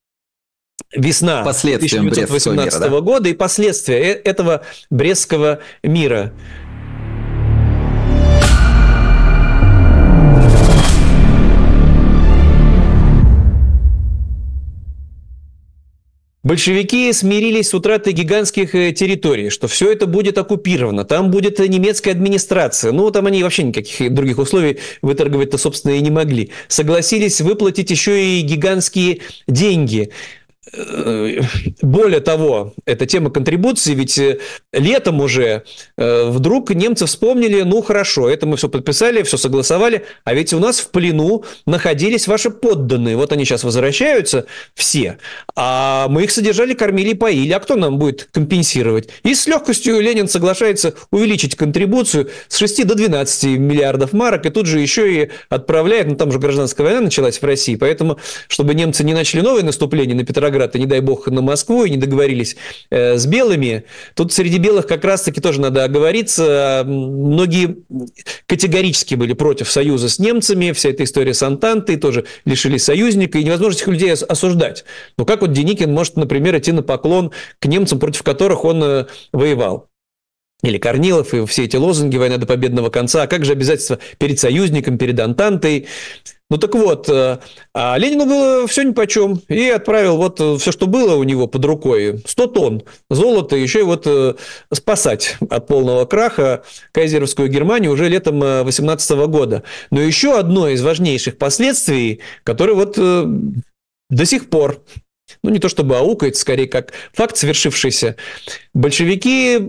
весна 1918 года и последствия этого Брестского мира. Большевики смирились с утратой гигантских территорий, что все это будет оккупировано, там будет немецкая администрация. Ну, там они вообще никаких других условий выторговать-то, собственно, и не могли. Согласились выплатить еще и гигантские деньги. Более того, эта тема контрибуции, ведь летом уже вдруг немцы вспомнили, ну хорошо, это мы все подписали, все согласовали, а ведь у нас в плену находились ваши подданные, вот они сейчас возвращаются все, а мы их содержали, кормили, поили, а кто нам будет компенсировать? И с легкостью Ленин соглашается увеличить контрибуцию с 6 до 12 миллиардов марок, и тут же еще и отправляет, ну там же гражданская война началась в России, поэтому, чтобы немцы не начали новые наступления на Петроград, и, не дай бог, на Москву, и не договорились с белыми. Тут среди белых как раз-таки тоже надо оговориться. Многие категорически были против союза с немцами. Вся эта история с Антантой тоже лишились союзника, и невозможно этих людей осуждать. Но как вот Деникин может, например, идти на поклон к немцам, против которых он воевал? Или Корнилов, и все эти лозунги «Война до победного конца», а как же обязательства перед союзником, перед Антантой? Ну так вот, а Ленину было все нипочем, и отправил вот все, что было у него под рукой, 100 тонн золота, еще и вот спасать от полного краха кайзеровскую Германию уже летом 18 года. Но еще одно из важнейших последствий, которое вот до сих пор, ну не то чтобы аукает, скорее как факт свершившийся, большевики...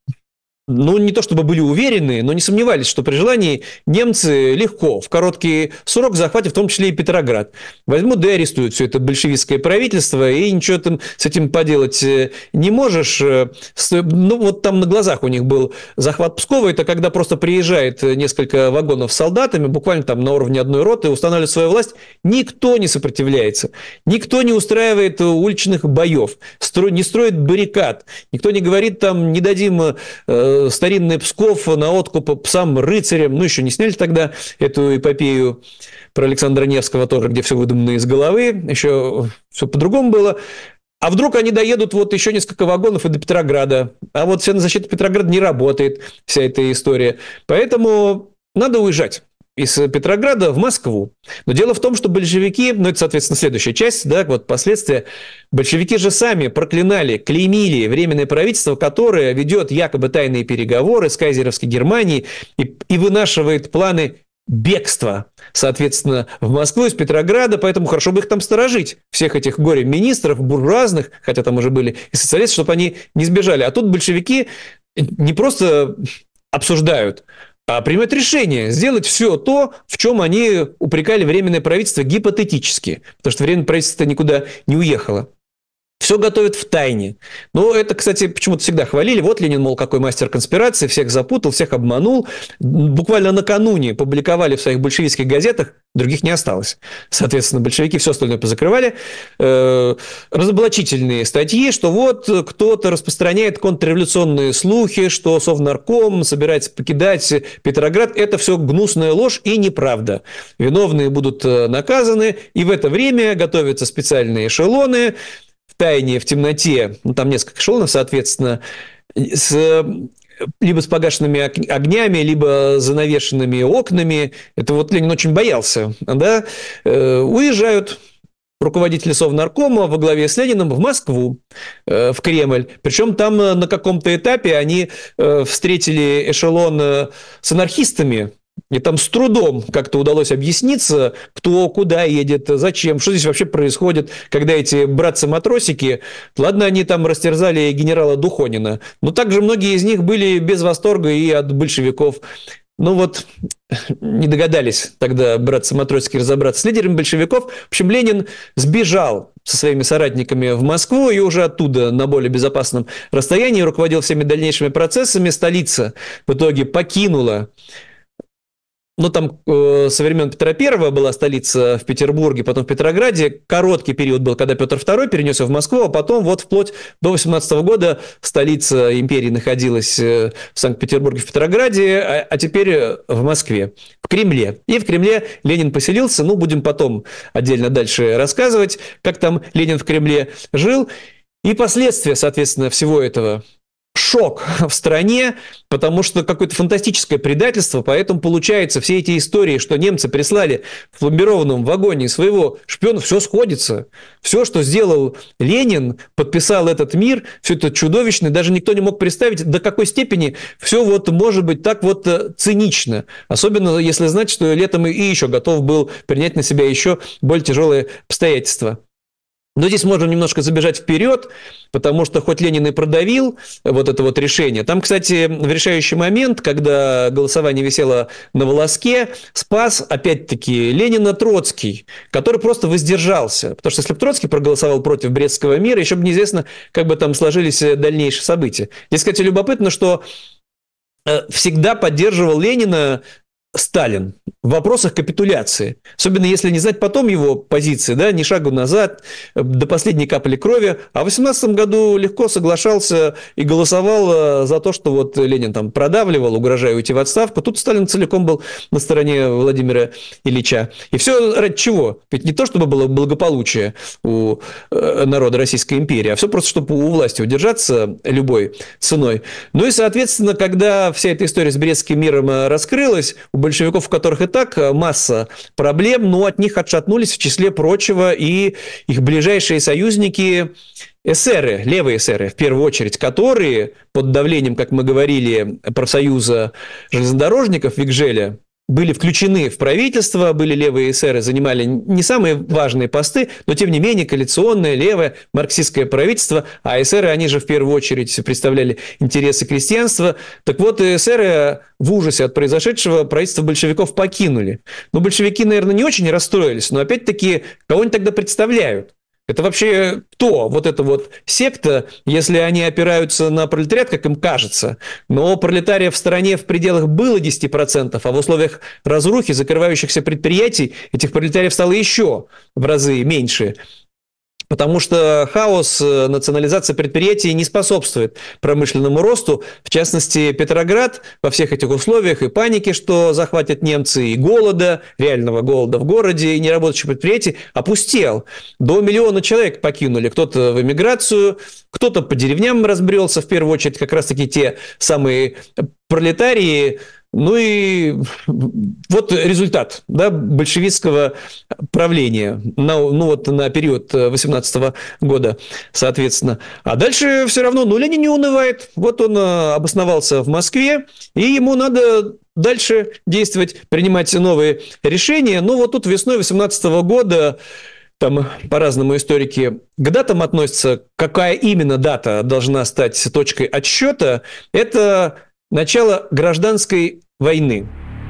Ну, не то чтобы были уверены, но не сомневались, что при желании немцы легко, в короткий срок захватят в том числе и Петроград. Возьмут да и арестуют все это большевистское правительство, и ничего там с этим поделать не можешь. Ну, вот там на глазах у них был захват Пскова, это когда просто приезжает несколько вагонов с солдатами, буквально там на уровне одной роты, устанавливает свою власть, никто не сопротивляется, никто не устраивает уличных боев, не строит баррикад, никто не говорит там, не дадим... старинный Псков на откуп псам-рыцарям, ну, еще не сняли тогда эту эпопею про Александра Невского тоже, где все выдумано из головы, еще все по-другому было. А вдруг они доедут вот еще несколько вагонов и до Петрограда, а вот вся защита Петрограда не работает, вся эта история. Поэтому надо уезжать из Петрограда в Москву. Но дело в том, что большевики, ну это, соответственно, следующая часть, да, вот последствия, большевики же сами проклинали, клеймили Временное правительство, которое ведет якобы тайные переговоры с кайзеровской Германией и вынашивает планы бегство, соответственно, в Москву из Петрограда, поэтому хорошо бы их там сторожить, всех этих горе-министров, буржуазных, хотя там уже были и социалисты, чтобы они не сбежали. А тут большевики не просто обсуждают, а принимают решение сделать все то, в чем они упрекали Временное правительство гипотетически, потому что Временное правительство никуда не уехало. Все готовят в тайне. Но это, кстати, почему-то всегда хвалили. Вот Ленин, мол, какой мастер конспирации, всех запутал, всех обманул. Буквально накануне публиковали в своих большевистских газетах, других не осталось. Соответственно, большевики все остальное позакрывали. Разоблачительные статьи, что вот кто-то распространяет контрреволюционные слухи, что Совнарком собирается покидать Петроград. Это все гнусная ложь и неправда. Виновные будут наказаны, и в это время готовятся специальные эшелоны, в тайне, в темноте, ну, там несколько эшелонов, соответственно, либо с погашенными огнями, либо занавешенными окнами. Это вот Ленин очень боялся, да? Уезжают руководители Совнаркома во главе с Лениным в Москву, в Кремль. Причем там на каком-то этапе они встретили эшелон с анархистами, и там с трудом как-то удалось объясниться, кто куда едет, зачем, что здесь вообще происходит, когда эти братцы-матросики, ладно, они там растерзали генерала Духонина, но также многие из них были без восторга и от большевиков. Ну вот, не догадались тогда братцы-матросики разобраться с лидерами большевиков. В общем, Ленин сбежал со своими соратниками в Москву и уже оттуда на более безопасном расстоянии руководил всеми дальнейшими процессами. Столица в итоге покинула. Ну, там со времен Петра I была столица в Петербурге, потом в Петрограде. Короткий период был, когда Петр II перенесся в Москву, а потом вот вплоть до 18 года столица империи находилась в Санкт-Петербурге, в Петрограде, а теперь в Москве, в Кремле. И в Кремле Ленин поселился. Ну, будем потом отдельно дальше рассказывать, как там Ленин в Кремле жил. И последствия, соответственно, всего этого. Шок в стране, потому что какое-то фантастическое предательство, поэтому получается все эти истории, что немцы прислали в пломбированном вагоне своего шпиона, все сходится. Все, что сделал Ленин, подписал этот мир, все это чудовищно, даже никто не мог представить, до какой степени все вот может быть так вот цинично. Особенно если знать, что летом и еще готов был принять на себя еще более тяжелые обстоятельства. Но здесь можно немножко забежать вперед, потому что хоть Ленин и продавил вот это вот решение, там, кстати, в решающий момент, когда голосование висело на волоске, спас, опять-таки, Ленина Троцкий, который просто воздержался. Потому что если бы Троцкий проголосовал против Брестского мира, еще бы неизвестно, как бы там сложились дальнейшие события. Здесь, кстати, любопытно, что всегда поддерживал Ленина Сталин в вопросах капитуляции. Особенно если не знать потом его позиции, да, ни шагу назад, до последней капли крови. А в 18 году легко соглашался и голосовал за то, что вот Ленин там продавливал, угрожая уйти в отставку. Тут Сталин целиком был на стороне Владимира Ильича. И все ради чего? Ведь не то, чтобы было благополучие у народа Российской империи, а все просто, чтобы у власти удержаться любой ценой. Ну и, соответственно, когда вся эта история с Брестским миром раскрылась, у большевиков, у которых и так масса проблем, но от них отшатнулись, в числе прочего, и их ближайшие союзники эсеры, левые эсеры, в первую очередь, которые под давлением, как мы говорили, профсоюза железнодорожников Викжеля, были включены в правительство, были левые эсеры, занимали не самые важные посты, но, тем не менее, коалиционное, левое, марксистское правительство, а эсеры, они же в первую очередь представляли интересы крестьянства. Так вот, эсеры в ужасе от произошедшего правительство большевиков покинули. Но большевики, наверное, не очень расстроились, но, опять-таки, кого они тогда представляют? Это вообще кто? Вот эта вот секта, если они опираются на пролетариат, как им кажется, но пролетариев в стране в пределах было 10%, а в условиях разрухи, закрывающихся предприятий, этих пролетариев стало еще в разы меньше. Потому что хаос, национализация предприятий не способствует промышленному росту. В частности, Петроград во всех этих условиях и паники, что захватят немцы, и голода, реального голода в городе, и неработающих предприятий, опустел. До 1 миллиона человек покинули. Кто-то в эмиграцию, кто-то по деревням разбрелся, в первую очередь как раз-таки те самые пролетарии, Ну и вот результат, да, большевистского правления на период 18 года, соответственно. А дальше все равно, Ленин не унывает. Вот он обосновался в Москве, и ему надо дальше действовать, принимать новые решения. Вот тут весной 18 года, там по-разному историки к датам относятся, какая именно дата должна стать точкой отсчета, это начало гражданской войны.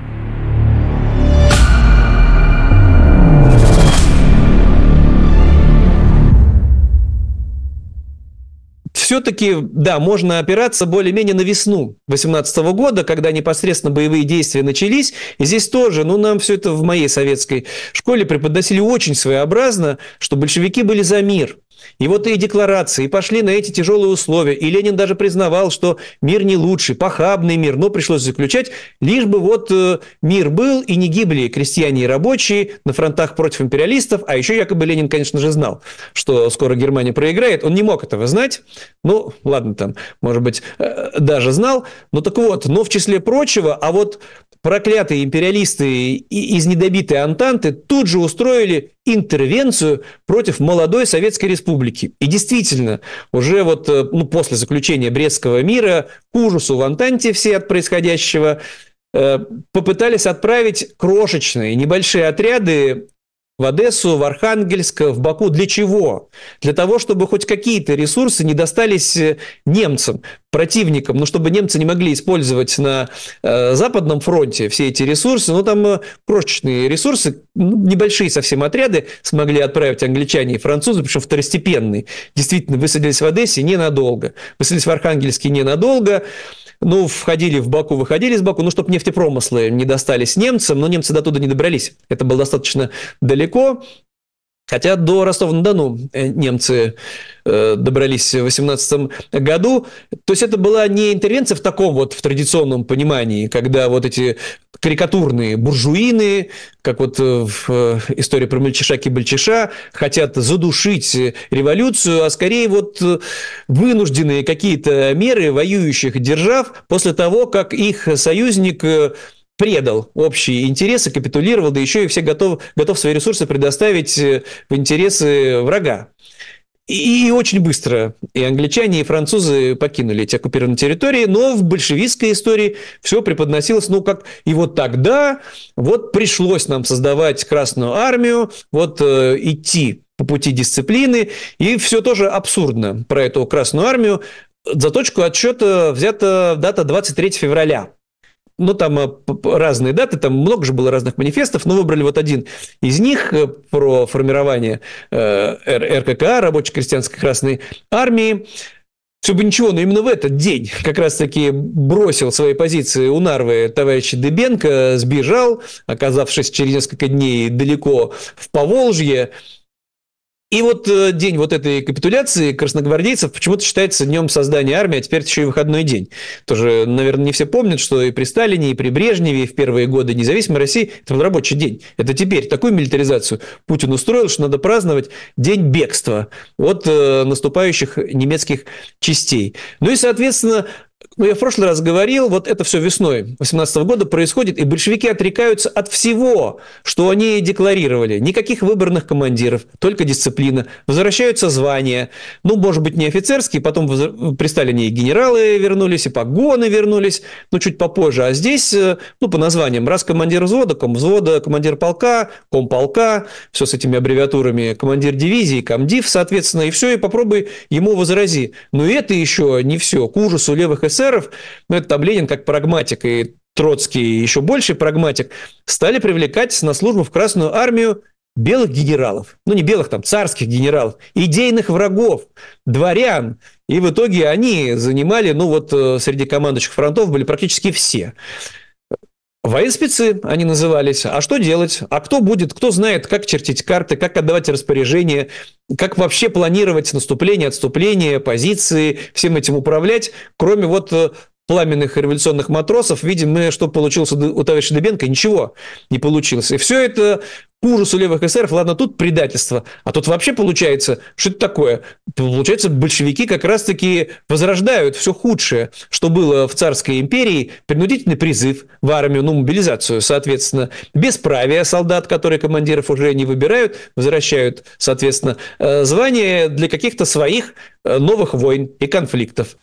Все-таки, да, можно опираться более-менее на весну 18 года, когда непосредственно боевые действия начались. И здесь тоже, нам все это в моей советской школе преподносили очень своеобразно, что большевики были за мир. И вот и декларации, и пошли на эти тяжелые условия. И Ленин даже признавал, что мир не лучший, похабный мир, но пришлось заключать, лишь бы мир был, и не гибли крестьяне и рабочие на фронтах против империалистов. А еще якобы Ленин, конечно же, знал, что скоро Германия проиграет. Он не мог этого знать. Ладно, там, может быть, даже знал. Но в числе прочего, проклятые империалисты из недобитой Антанты тут же устроили интервенцию против молодой Советской Республики. И действительно, уже после заключения Брестского мира, к ужасу в Антанте все от происходящего, попытались отправить крошечные, небольшие отряды в Одессу, в Архангельск, в Баку. Для чего? Для того, чтобы хоть какие-то ресурсы не достались немцам, противникам, чтобы немцы не могли использовать на Западном фронте все эти ресурсы. Там крошечные ресурсы, небольшие совсем отряды смогли отправить англичане и французы, причем второстепенные. Действительно, высадились в Одессе ненадолго. Высадились в Архангельске ненадолго. Входили в Баку, выходили из Баку, чтобы нефтепромыслы не достались немцам, но немцы до туда не добрались. Это было достаточно далеко. Хотя до Ростова-на-Дону немцы добрались в 18 году. То есть это была не интервенция в таком в традиционном понимании, когда эти карикатурные буржуины, как в истории про Мальчиша-Кибальчиша, хотят задушить революцию, а скорее вынужденные какие-то меры воюющих держав после того, как их союзник предал общие интересы, капитулировал, да еще и все готов свои ресурсы предоставить в интересы врага. И очень быстро и англичане, и французы покинули эти оккупированные территории, но в большевистской истории все преподносилось, и тогда пришлось нам создавать Красную Армию, идти по пути дисциплины, и все тоже абсурдно про эту Красную Армию. За точку отсчета взята дата 23 февраля. Там разные даты, там много же было разных манифестов, но выбрали один из них про формирование РККА, Рабоче-крестьянской Красной Армии. Все бы ничего, но именно в этот день как раз-таки бросил свои позиции у Нарвы товарищ Дыбенко, сбежал, оказавшись через несколько дней далеко в Поволжье. И день этой капитуляции красногвардейцев почему-то считается днем создания армии, а теперь еще и выходной день. Тоже, наверное, не все помнят, что и при Сталине, и при Брежневе, и в первые годы независимой России это был рабочий день. Это теперь такую милитаризацию Путин устроил, что надо праздновать день бегства от наступающих немецких частей. И, соответственно, я в прошлый раз говорил, это все весной 18 года происходит, и большевики отрекаются от всего, что они декларировали. Никаких выборных командиров, только дисциплина. Возвращаются звания. Может быть, не офицерские, потом при Сталине и генералы вернулись, и погоны вернулись, чуть попозже. А здесь, по названиям, раз командир взвода, комвзвода, командир полка, комполка, все с этими аббревиатурами, командир дивизии, комдив, соответственно, и все, и попробуй ему возрази. Но и это еще не все. К ужасу левых эсеров, это там Ленин как прагматик и Троцкий еще больший прагматик, стали привлекать на службу в Красную Армию белых генералов. Не белых, царских генералов, идейных врагов, дворян. И в итоге они занимали, среди командующих фронтов были практически все. Военспецы они назывались. А что делать? А кто знает, как чертить карты, как отдавать распоряжения, как вообще планировать наступление, отступление, позиции, всем этим управлять, кроме пламенных революционных матросов. Видим мы, что получилось у товарища Дыбенко. Ничего не получилось. И все это к ужасу левых эсеров. Ладно, тут предательство. А тут вообще получается, что это такое? Получается, большевики как раз-таки возрождают все худшее, что было в царской империи. Принудительный призыв в армию, мобилизацию, соответственно, бесправие солдат, которые командиров уже не выбирают, возвращают, соответственно, звания для каких-то своих новых войн и конфликтов.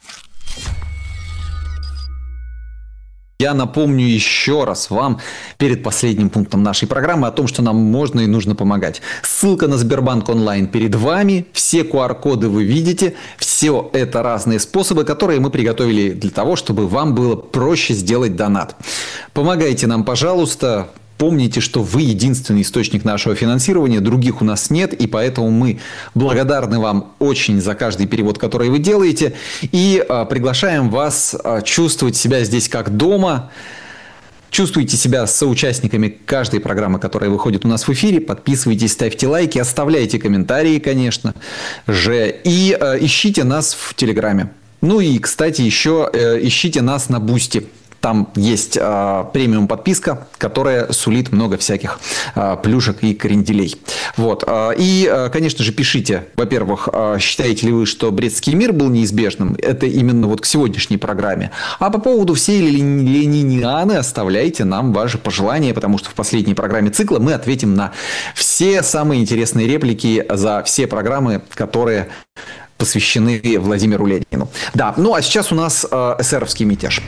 Я напомню еще раз вам перед последним пунктом нашей программы о том, что нам можно и нужно помогать. Ссылка на Сбербанк онлайн перед вами. Все QR-коды вы видите. Все это разные способы, которые мы приготовили для того, чтобы вам было проще сделать донат. Помогайте нам, пожалуйста. Помните, что вы единственный источник нашего финансирования, других у нас нет, и поэтому мы благодарны вам очень за каждый перевод, который вы делаете, и приглашаем вас чувствовать себя здесь как дома. Чувствуйте себя соучастниками каждой программы, которая выходит у нас в эфире. Подписывайтесь, ставьте лайки, оставляйте комментарии, конечно же, и ищите нас в Телеграме. Ну и, кстати, еще ищите нас на Бусти. Там есть премиум подписка, которая сулит много всяких плюшек и кренделей. Вот. И, конечно же, пишите, во-первых, считаете ли вы, что Брестский мир был неизбежным? Это именно вот к сегодняшней программе. А по поводу всей ленинианы оставляйте нам ваши пожелания, потому что в последней программе цикла мы ответим на все самые интересные реплики за все программы, которые посвящены Владимиру Ленину. Да, ну а сейчас у нас эсеровский мятеж.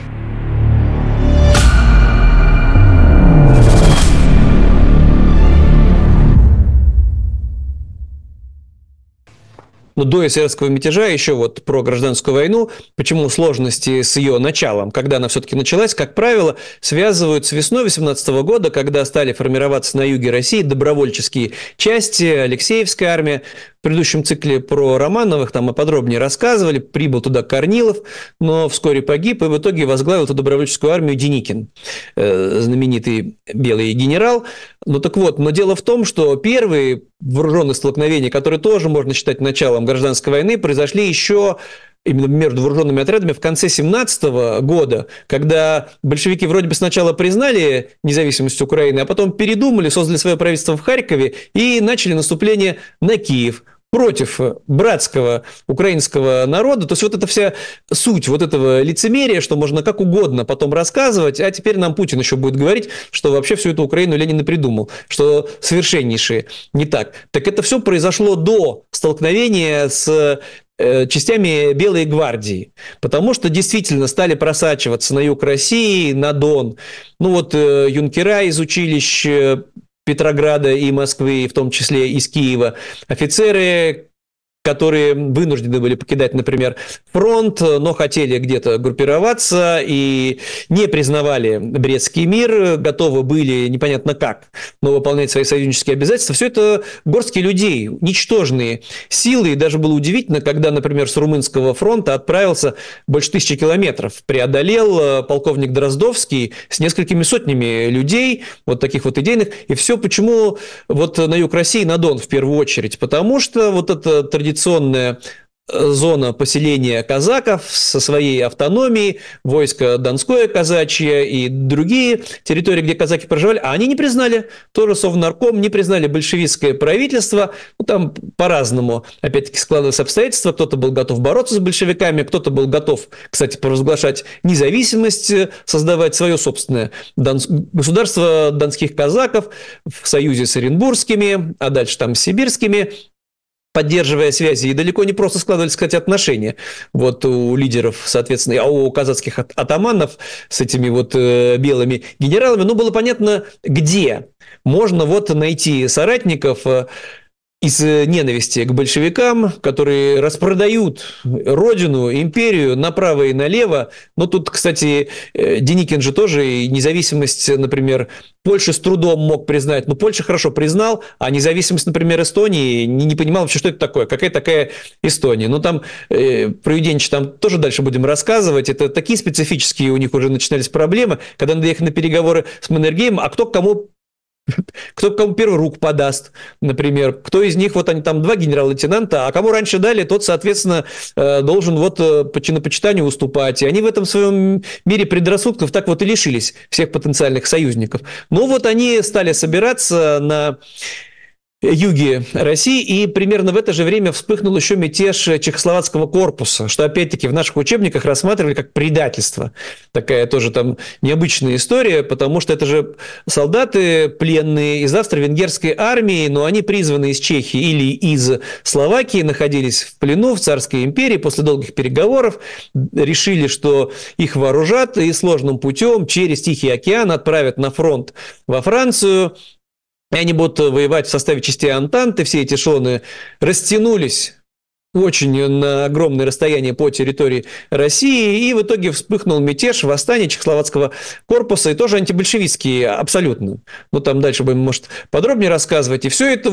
Но до эсеровского мятежа еще вот про гражданскую войну, почему сложности с ее началом, когда она все-таки началась, как правило, связывают с весной 18 года, когда стали формироваться на юге России добровольческие части, Алексеевская армия. В предыдущем цикле про Романовых там мы подробнее рассказывали, прибыл туда Корнилов, но вскоре погиб, и в итоге возглавил эту добровольческую армию Деникин, знаменитый белый генерал. Ну так вот, но дело в том, что первые вооруженные столкновения, которые тоже можно считать началом гражданской войны, произошли еще именно между вооруженными отрядами в конце 17 года, когда большевики вроде бы сначала признали независимость Украины, а потом передумали, создали свое правительство в Харькове и начали наступление на Киев против братского украинского народа. То есть вот эта вся суть вот этого лицемерия, что можно как угодно потом рассказывать, а теперь нам Путин еще будет говорить, что вообще всю эту Украину Ленин и придумал, что совершеннейшее не так. Так это все произошло до столкновения с частями Белой гвардии, потому что действительно стали просачиваться на юг России, на Дон. Ну вот юнкера из училищ Петрограда и Москвы, в том числе из Киева, офицеры, которые вынуждены были покидать, например, фронт, но хотели где-то группироваться и не признавали Брестский мир, готовы были непонятно как, но выполнять свои союзнические обязательства. Все это горстки людей, ничтожные силы. И даже было удивительно, когда, например, с Румынского фронта отправился больше 1000 километров, преодолел полковник Дроздовский с несколькими сотнями людей, вот таких вот идейных. И все почему вот на юг России, на Дон в первую очередь? Потому что вот это традиционная зона поселения казаков со своей автономией, войско Донское казачье и другие территории, где казаки проживали, а они не признали, тоже Совнарком не признали большевистское правительство, ну, там по-разному, опять-таки, складывались обстоятельства, кто-то был готов бороться с большевиками, кто-то был готов, кстати, провозглашать независимость, создавать свое собственное государство донских казаков в союзе с оренбургскими, а дальше там с сибирскими, поддерживая связи, и далеко не просто складывались, кстати, отношения вот у лидеров, соответственно, а у казацких атаманов с этими вот белыми генералами, ну, было понятно, где можно вот найти соратников из ненависти к большевикам, которые распродают родину, империю направо и налево. Но тут, кстати, Деникин же тоже и независимость, например, Польши с трудом мог признать. Но Польша хорошо признал, а независимость, например, Эстонии не понимал вообще, что это такое, какая такая Эстония. Ну, там про Юденича там тоже дальше будем рассказывать. Это такие специфические у них уже начинались проблемы, когда надо ехать на переговоры с Маннергеймом, а кто к кому Кто кому первый руку подаст, например. Кто из них, вот они там 2 генерал-лейтенанта, а кому раньше дали, тот, соответственно, должен вот по чинопочитанию уступать. И они в этом своем мире предрассудков так вот и лишились всех потенциальных союзников. Но вот они стали собираться на юге России, и примерно в это же время вспыхнул еще мятеж Чехословацкого корпуса, что опять-таки в наших учебниках рассматривали как предательство. Такая тоже там необычная история, потому что это же солдаты пленные из австро-венгерской армии, но они призваны из Чехии или из Словакии, находились в плену в царской империи, после долгих переговоров решили, что их вооружат и сложным путем через Тихий океан отправят на фронт во Францию. И они будут воевать в составе частей Антанты. Все эти эшелоны растянулись очень на огромное расстояние по территории России, и в итоге вспыхнул мятеж, восстание Чехословацкого корпуса, и тоже антибольшевистские абсолютно. Ну, там дальше будем, может, подробнее рассказывать. И все это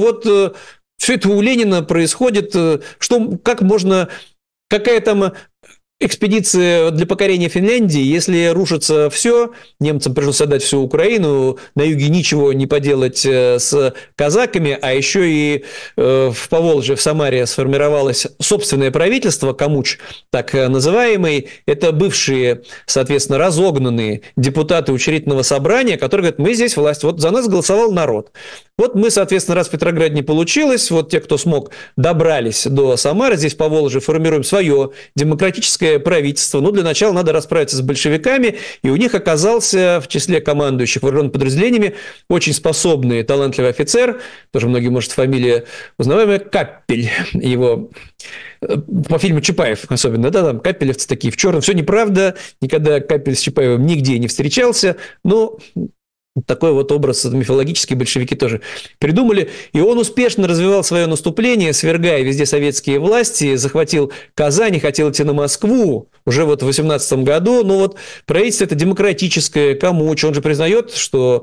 у Ленина происходит, как можно, какая там экспедиция для покорения Финляндии, если рушится все, немцам пришлось отдать всю Украину, на юге ничего не поделать с казаками, а еще и в Поволжье, в Самаре сформировалось собственное правительство, Камуч, так называемый, это бывшие, соответственно, разогнанные депутаты учредительного собрания, которые говорят, мы здесь власть, вот за нас голосовал народ. Вот мы, соответственно, раз в Петрограде не получилось, вот те, кто смог, добрались до Самары, здесь в Поволжье формируем свое демократическое правительство. Ну, для начала надо расправиться с большевиками, и у них оказался в числе командующих вооруженными подразделениями очень способный, талантливый офицер, тоже многие, может, фамилия узнаваемая, Каппель, его по фильму Чапаев особенно, да, там капелевцы такие в черном, все неправда, никогда Каппель с Чапаевым нигде не встречался, но такой вот образ мифологический большевики тоже придумали. И он успешно развивал свое наступление, свергая везде советские власти, захватил Казань, хотел идти на Москву уже вот в 18 году. Но вот правительство это демократическое, Камуч, он же признает, что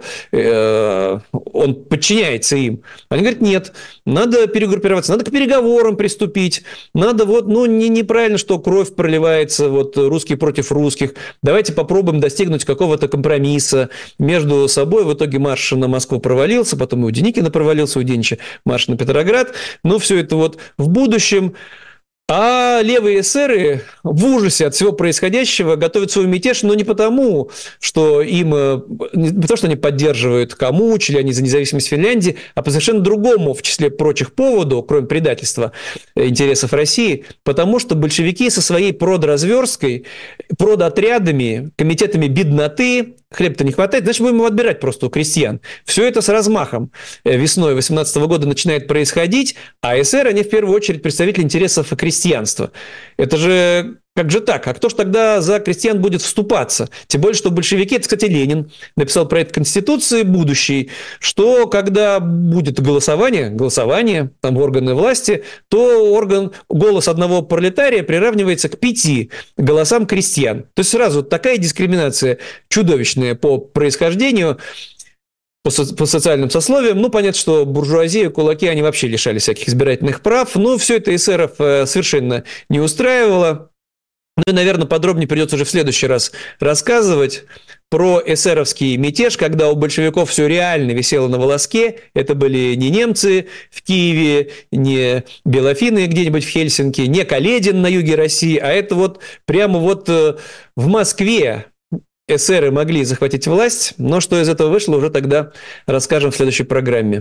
он подчиняется им. Они говорят, нет, надо перегруппироваться, надо к переговорам приступить, надо вот, неправильно, что кровь проливается, вот русские против русских, давайте попробуем достигнуть какого-то компромисса между собой. В итоге марш на Москву провалился, потом и у Деникина провалился, у Денича марш на Петроград. Но все это вот в будущем. А левые эсеры в ужасе от всего происходящего готовят свой мятеж, но не потому, что не потому, что они поддерживают Камуч или они за независимость Финляндии, а по совершенно другому, в числе прочих поводу, кроме предательства интересов России, потому что большевики со своей продразверсткой, продотрядами, комитетами бедноты, хлеба-то не хватает, значит, будем его отбирать просто у крестьян. Все это с размахом весной 18 года начинает происходить, а эсеры, они в первую очередь представители интересов крестьянства. Это же как же так? А кто ж тогда за крестьян будет вступаться? Тем более, что большевики, это, кстати, Ленин написал проект Конституции будущей, что когда будет голосование, там органы власти, то голос одного пролетария приравнивается к 5 голосам крестьян. То есть сразу такая дискриминация чудовищная по происхождению, по социальным сословиям. Ну, понятно, что буржуазия, кулаки, они вообще лишали всяких избирательных прав. Но все это эсеров совершенно не устраивало. Ну и, наверное, подробнее придется уже в следующий раз рассказывать про эсеровский мятеж, когда у большевиков все реально висело на волоске. Это были не немцы в Киеве, не белофины где-нибудь в Хельсинки, не Каледин на юге России, а это вот прямо вот в Москве эсеры могли захватить власть. Но что из этого вышло, уже тогда расскажем в следующей программе.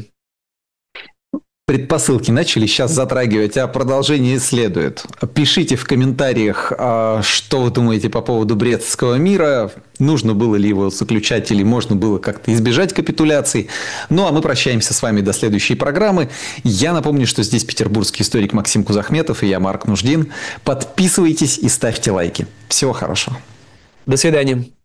Предпосылки начали сейчас затрагивать, а продолжение следует. Пишите в комментариях, что вы думаете по поводу Брестского мира, нужно было ли его заключать или можно было как-то избежать капитуляции. Ну, а мы прощаемся с вами до следующей программы. Я напомню, что здесь петербургский историк Максим Кузахметов и я, Марк Нуждин. Подписывайтесь и ставьте лайки. Всего хорошего. До свидания.